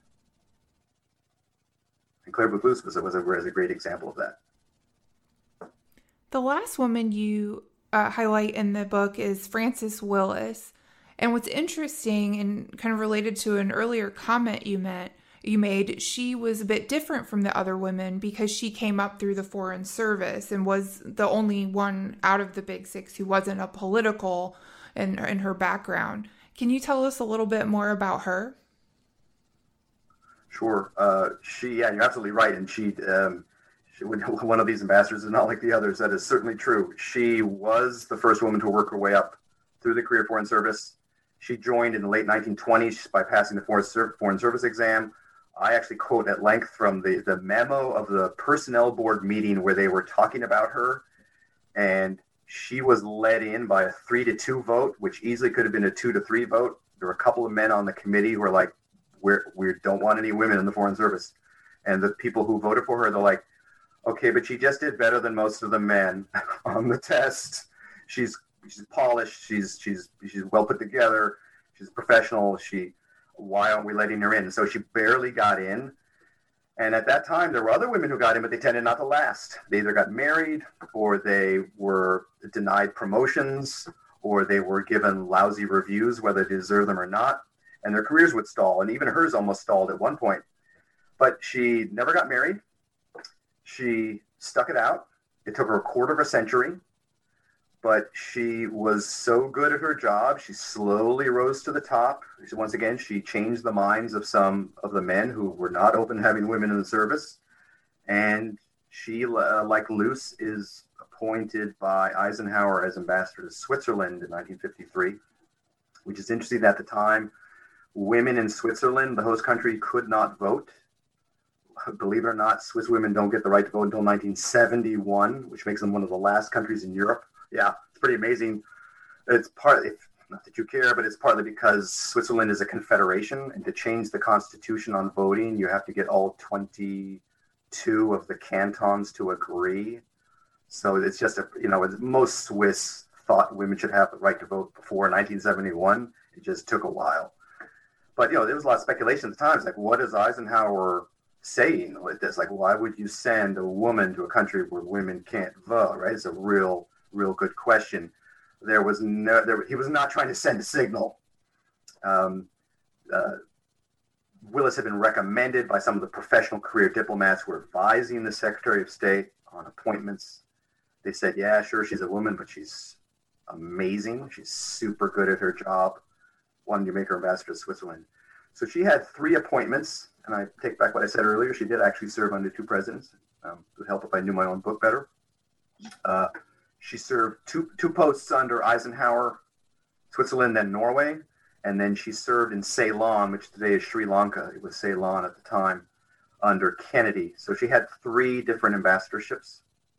And Clare Boothe Luce was a great example of that. The last woman you highlight in the book is Frances Willis. And what's interesting and kind of related to an earlier comment you made, she was a bit different from the other women because she came up through the Foreign Service and was the only one out of the Big Six who wasn't a political in her background. Can you tell us a little bit more about her? Sure. You're absolutely right. And she one of these ambassadors is not like the others. That is certainly true. She was the first woman to work her way up through the Korea Foreign Service. She joined in the late 1920s by passing the Foreign Service exam. I actually quote at length from the memo of the personnel board meeting where they were talking about her. And she was led in by a 3-2 vote, which easily could have been a 2-3 vote. There were a couple of men on the committee who were like, we don't want any women in the Foreign Service. And the people who voted for her, they're like, okay, but she just did better than most of the men on the test. She's polished. She's well put together. She's professional. Why aren't we letting her in? So she barely got in. And at that time, there were other women who got in, but they tended not to last. They either got married, or they were denied promotions, or they were given lousy reviews, whether they deserve them or not. And their careers would stall. And even hers almost stalled at one point. But she never got married. She stuck it out. It took her a quarter of a century. But she was so good at her job, she slowly rose to the top. Once again, she changed the minds of some of the men who were not open to having women in the service. And she, like Luce, is appointed by Eisenhower as ambassador to Switzerland in 1953, which is interesting. At the time, women in Switzerland, the host country, could not vote. Believe it or not, Swiss women don't get the right to vote until 1971, which makes them one of the last countries in Europe. Yeah, it's pretty amazing. It's partly, not that you care, but it's partly because Switzerland is a confederation, and to change the constitution on voting, you have to get all 22 of the cantons to agree. So it's just most Swiss thought women should have the right to vote before 1971. It just took a while. But, there was a lot of speculation at the time. It's like, what is Eisenhower saying with this? Like, why would you send a woman to a country where women can't vote, right? It's a real good question. He was not trying to send a signal. Willis had been recommended by some of the professional career diplomats who were advising the Secretary of State on appointments. They said, yeah, sure, she's a woman, but she's amazing. She's super good at her job. Wanted to make her ambassador to Switzerland. So she had 3 appointments, and I take back what I said earlier. She did actually serve under 2 presidents. It would help if I knew my own book better. She served two posts under Eisenhower, Switzerland, then Norway. And then she served in Ceylon, which today is Sri Lanka. It was Ceylon at the time, under Kennedy. So she had 3 different ambassadorships.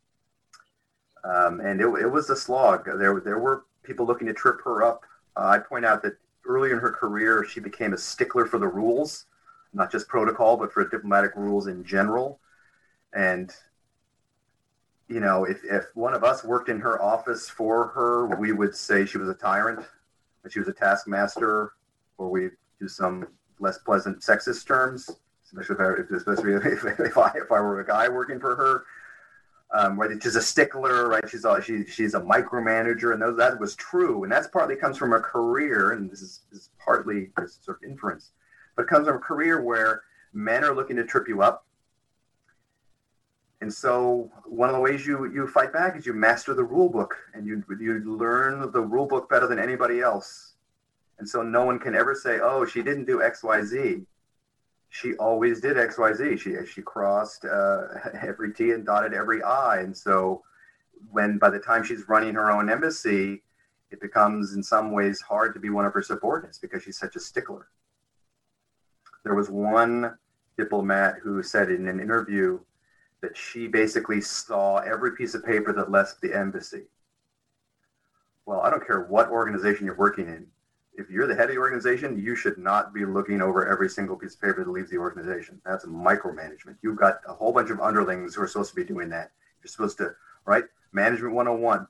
And it was a slog. There were people looking to trip her up. I point out that early in her career, she became a stickler for the rules, not just protocol, but for diplomatic rules in general. And, you know, if one of us worked in her office for her, we would say she was a tyrant, that she was a taskmaster, or we'd use some less pleasant sexist terms, especially if I were a guy working for her. Right, she's a stickler, right? She's a micromanager, and that was true, and that's partly comes from a career, and this is partly this sort of inference, but it comes from a career where men are looking to trip you up, and so one of the ways you fight back is you master the rule book, and you learn the rule book better than anybody else, and so no one can ever say, oh, she didn't do X, Y, Z. She always did X, Y, Z. She crossed every T and dotted every I. And so by the time she's running her own embassy, it becomes in some ways hard to be one of her subordinates because she's such a stickler. There was one diplomat who said in an interview that she basically saw every piece of paper that left the embassy. Well, I don't care what organization you're working in. If you're the head of the organization, you should not be looking over every single piece of paper that leaves the organization. That's micromanagement. You've got a whole bunch of underlings who are supposed to be doing that. You're supposed to, right? Management 101,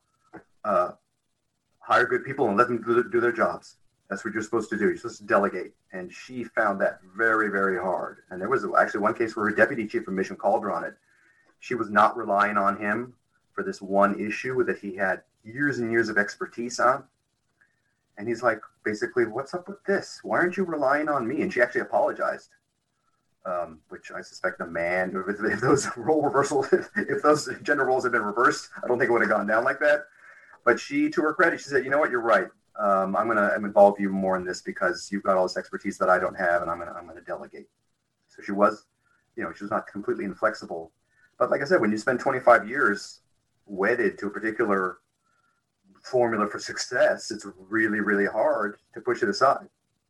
hire good people and let them do their jobs. That's what you're supposed to do. You're supposed to delegate. And she found that very, very hard. And there was actually one case where her deputy chief of mission called her on it. She was not relying on him for this one issue that he had years and years of expertise on. And he's like, basically, what's up with this? Why aren't you relying on me? And she actually apologized, which I suspect a man, if those role reversals, if those gender roles had been reversed, I don't think it would have gone down like that. But she, to her credit, she said, you know what, you're right. I'm going to involve you more in this because you've got all this expertise that I don't have, and I'm going to delegate. So she was not completely inflexible. But like I said, when you spend 25 years wedded to a particular formula for success, it's really, really hard to push it aside.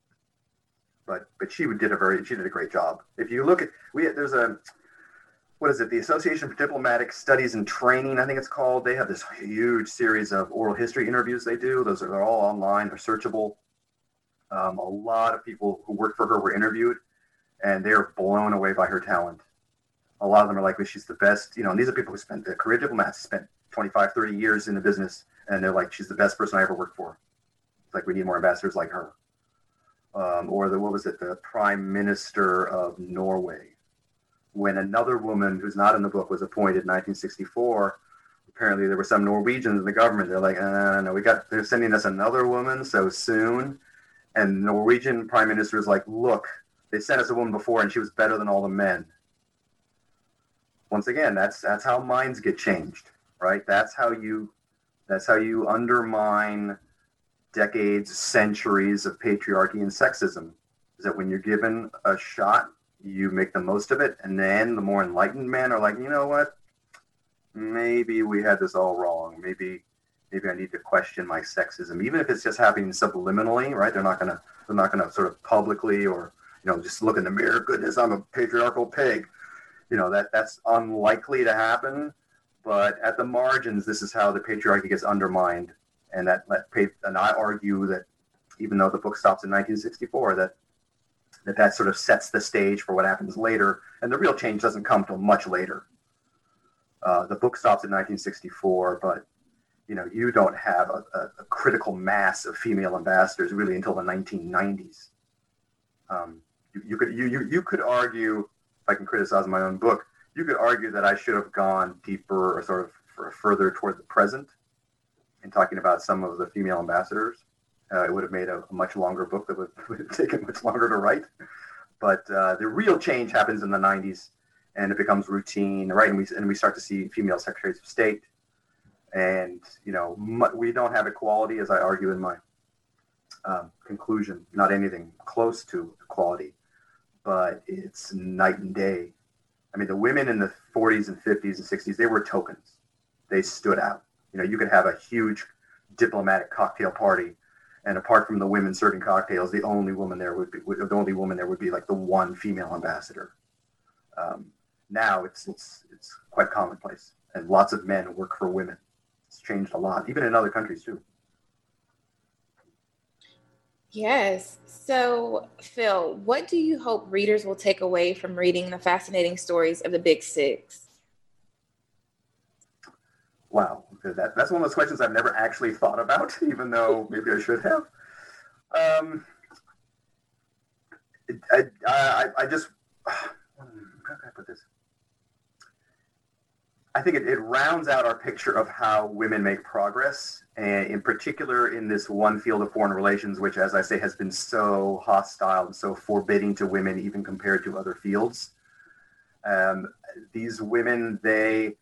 But she did a great job. If you look at the Association for Diplomatic Studies and Training, I think it's called. They have this huge series of oral history interviews they do. They're all online, they're searchable. A lot of people who worked for her were interviewed, and they're blown away by her talent. A lot of them are like, she's the best, and these are people who spent, career diplomats spent 25, 30 years in the business. And they're like, she's the best person I ever worked for. It's like, we need more ambassadors like her. Or the Prime Minister of Norway. When another woman who's not in the book was appointed in 1964, apparently there were some Norwegians in the government. They're like, no, they're sending us another woman so soon. And the Norwegian Prime Minister is like, look, they sent us a woman before and she was better than all the men. Once again, that's how minds get changed, right? That's how you undermine decades, centuries of patriarchy and sexism. Is that when you're given a shot, you make the most of it, and then the more enlightened men are like, you know what? Maybe we had this all wrong. Maybe I need to question my sexism, even if it's just happening subliminally, right? They're not gonna sort of publicly or just look in the mirror. Goodness, I'm a patriarchal pig. That's unlikely to happen. But at the margins, this is how the patriarchy gets undermined. And I argue that even though the book stops in 1964, that sort of sets the stage for what happens later. And the real change doesn't come till much later. The book stops in 1964, but you don't have a critical mass of female ambassadors really until the 1990s. You could argue, if I can criticize my own book, you could argue that I should have gone deeper or sort of further toward the present in talking about some of the female ambassadors. It would have made a much longer book that would have taken much longer to write. But the real change happens in the 90s, and it becomes routine, right? And we start to see female secretaries of state. And, we don't have equality, as I argue in my conclusion, not anything close to equality, but it's night and day. I mean, the women in the 40s and 50s and 60s, they were tokens. They stood out. You could have a huge diplomatic cocktail party, and apart from the women serving cocktails, the only woman there would be like the one female ambassador. Now it's quite commonplace, and lots of men work for women. It's changed a lot, even in other countries too. Yes. So, Phil, what do you hope readers will take away from reading the fascinating stories of the Big Six? Wow, that's one of those questions I've never actually thought about, even though maybe I should have. I just, how can I put this? I think it rounds out our picture of how women make progress, and in particular in this one field of foreign relations, which, as I say, has been so hostile and so forbidding to women, even compared to other fields. These women, they,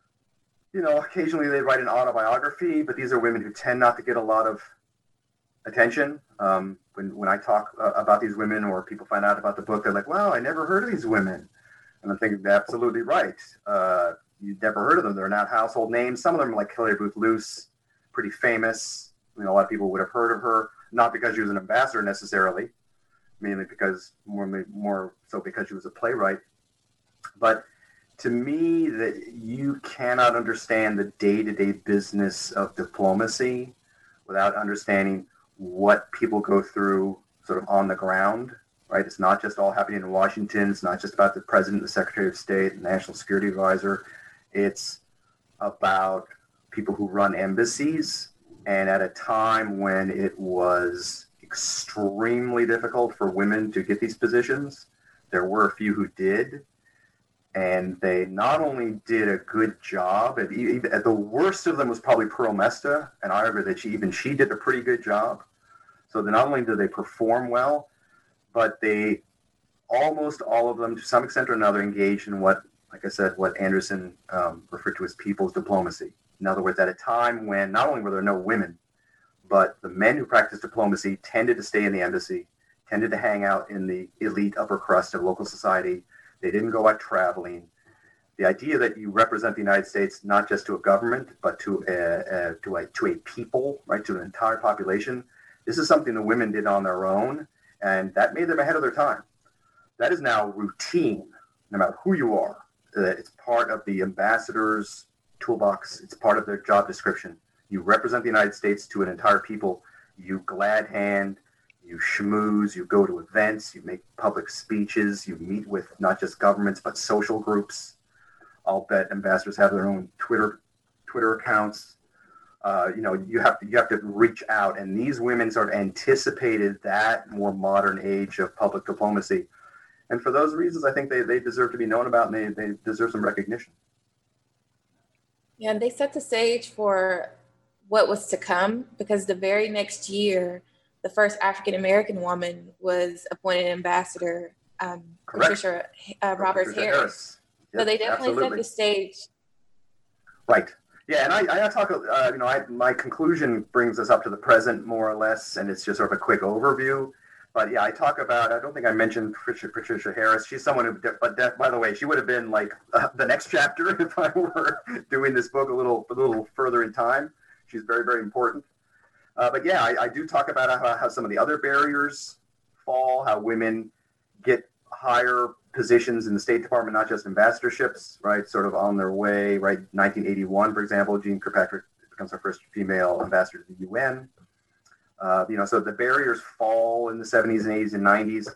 occasionally they write an autobiography, but these are women who tend not to get a lot of attention. When I talk about these women, or people find out about the book, they're like, wow, I never heard of these women. And I'm thinking, absolutely right. You've never heard of them. They're not household names. Some of them, like Hilary Booth Luce, pretty famous. A lot of people would have heard of her, not because she was an ambassador necessarily, mainly because more so because she was a playwright. But to me, that you cannot understand the day-to-day business of diplomacy without understanding what people go through sort of on the ground, right? It's not just all happening in Washington. It's not just about the president, the secretary of state, the national security advisor. It's about people who run embassies. And at a time when it was extremely difficult for women to get these positions, there were a few who did. And they not only did a good job, the worst of them was probably Pearl Mesta, and I argue that she did a pretty good job. So not only did they perform well, but they, almost all of them, to some extent or another, engaged in what Anderson referred to as people's diplomacy. In other words, at a time when not only were there no women, but the men who practiced diplomacy tended to stay in the embassy, tended to hang out in the elite upper crust of local society. They didn't go out traveling. The idea that you represent the United States not just to a government, but to a people, right, to an entire population, this is something the women did on their own, and that made them ahead of their time. That is now routine, no matter who you are. It's part of the ambassador's toolbox. It's part of their job description. You represent the United States to an entire people. You glad hand, you schmooze, you go to events, you make public speeches, you meet with not just governments, but social groups. I'll bet ambassadors have their own Twitter accounts. You have to reach out. And these women sort of anticipated that more modern age of public diplomacy. And for those reasons, I think they deserve to be known about, and they deserve some recognition. Yeah, and they set the stage for what was to come, because the very next year, the first African-American woman was appointed ambassador, Patricia Roberts Harris. Yep, so they definitely set the stage. Right. Yeah, and I talk, my conclusion brings us up to the present more or less, and it's just sort of a quick overview. But yeah, I talk about, I don't think I mentioned Patricia Harris. She's someone who, but by the way, she would have been like the next chapter if I were doing this book a little further in time. She's very, very important. But yeah, I do talk about how some of the other barriers fall, how women get higher positions in the State Department, not just ambassadorships, right? Sort of on their way, right? 1981, for example, Jeane Kirkpatrick becomes our first female ambassador to the UN. So the barriers fall in the 70s and 80s and 90s.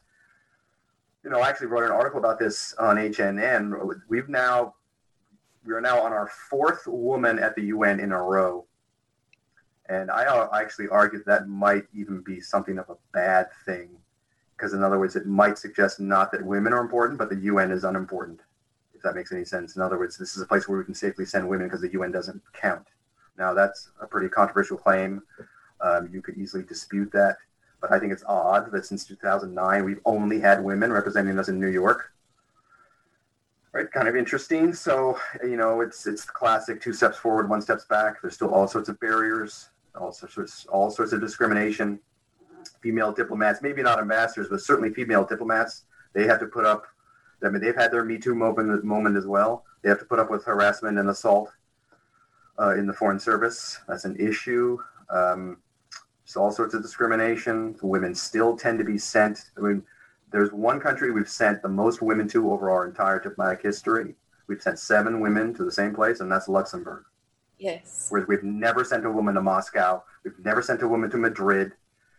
I actually wrote an article about this on HNN. We are now on our fourth woman at the UN in a row. And I actually argue that might even be something of a bad thing. Because in other words, it might suggest not that women are important, but the UN is unimportant, if that makes any sense. In other words, this is a place where we can safely send women because the UN doesn't count. Now, that's a pretty controversial claim. You could easily dispute that. But I think it's odd that since 2009, we've only had women representing us in New York. Right, kind of interesting. So, it's the classic 2 steps forward, 1 step back. There's still all sorts of barriers, all sorts of discrimination. Female diplomats, maybe not ambassadors, but certainly female diplomats, they have to put up. I mean, they've had their Me Too moment as well. They have to put up with harassment and assault in the Foreign Service. That's an issue. There's all sorts of discrimination. Women still tend to be sent. I mean, there's one country we've sent the most women to over our entire diplomatic history. We've sent 7 women to the same place, and that's Luxembourg. Yes. Whereas we've never sent a woman to Moscow. We've never sent a woman to Madrid.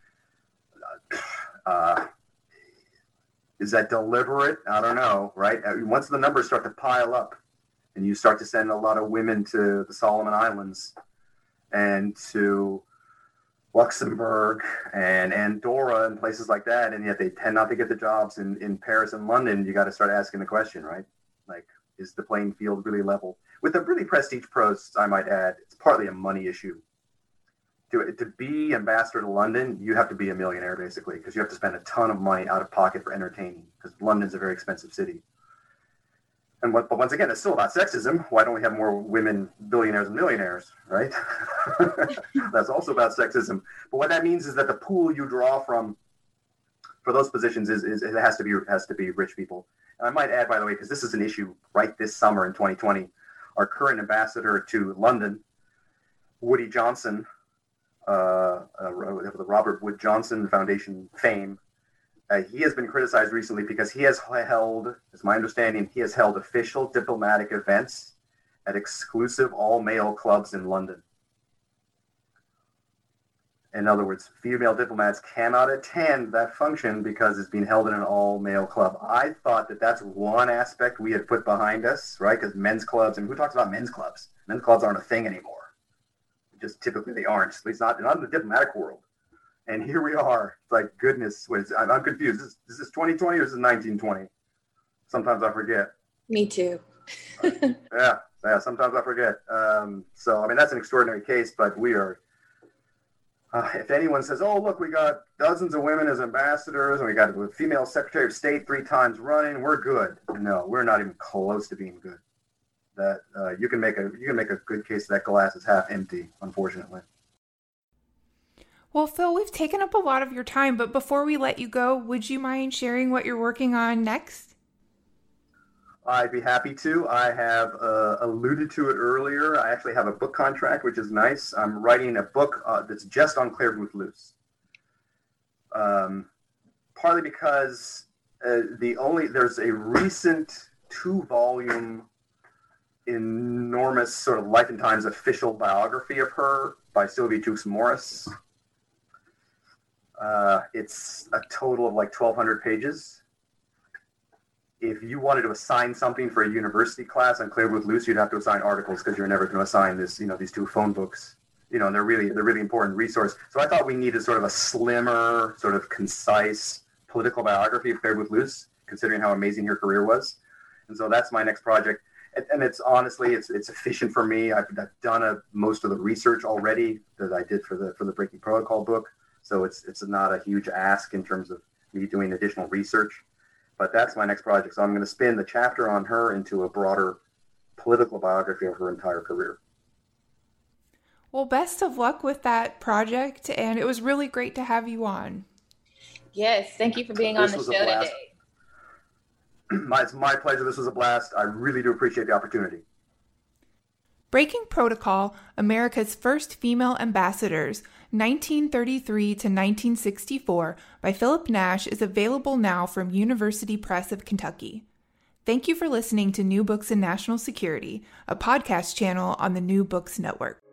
Is that deliberate? I don't know, right? Once the numbers start to pile up and you start to send a lot of women to the Solomon Islands and to Luxembourg and Andorra and places like that, and yet they tend not to get the jobs in Paris and London, you got to start asking the question, right? Like, is the playing field really level? With the really prestige pros, I might add, it's partly a money issue. To be ambassador to London, you have to be a millionaire, basically, because you have to spend a ton of money out of pocket for entertaining, because London's a very expensive city. But once again, it's still about sexism. Why don't we have more women billionaires and millionaires, right? That's also about sexism. But what that means is that the pool you draw from for those positions is it has to be rich people. And I might add, by the way, because this is an issue right this summer in 2020, our current ambassador to London, Woody Johnson, the Robert Wood Johnson Foundation fame, he has been criticized recently because he has held, as my understanding, official diplomatic events at exclusive all-male clubs in London. In other words, female diplomats cannot attend that function because it's being held in an all-male club. I thought that that's one aspect we had put behind us, right? Because men's clubs, and who talks about men's clubs? Men's clubs aren't a thing anymore. Just typically they aren't, at least not in the diplomatic world. And here we are. It's like, goodness, I'm confused. Is this 2020 or is this 1920? Sometimes I forget. Me too. Yeah, sometimes I forget. So, I mean, that's an extraordinary case, but we are, if anyone says, oh, look, we got dozens of women as ambassadors and we got a female Secretary of State 3 times running, we're good. No, we're not even close to being good. That you can make a good case that glass is half empty, unfortunately. Well, Phil, we've taken up a lot of your time, but before we let you go, would you mind sharing what you're working on next? I'd be happy to. I have alluded to it earlier. I actually have a book contract, which is nice. I'm writing a book that's just on Claire Boothe Luce. Partly because there's a recent 2-volume enormous sort of Life and Times official biography of her by Sylvia Jukes Morris. It's a total of like 1,200 pages. If you wanted to assign something for a university class on Claire Boothe Luce, you'd have to assign articles because you're never going to assign these 2 phone books. And they're really important resource. So I thought we needed sort of a slimmer, sort of concise political biography of Claire Boothe Luce, considering how amazing her career was. And so that's my next project. And it's honestly, it's efficient for me. I've done most of the research already that I did for the Breaking Protocol book. So it's not a huge ask in terms of me doing additional research, but that's my next project. So I'm going to spin the chapter on her into a broader political biography of her entire career. Well, best of luck with that project, and it was really great to have you on. Yes, thank you for being on the show today. It's my pleasure. This was a blast. I really do appreciate the opportunity. Breaking Protocol, America's First Female Ambassadors, 1933 to 1964, by Philip Nash, is available now from University Press of Kentucky. Thank you for listening to New Books in National Security, a podcast channel on the New Books Network.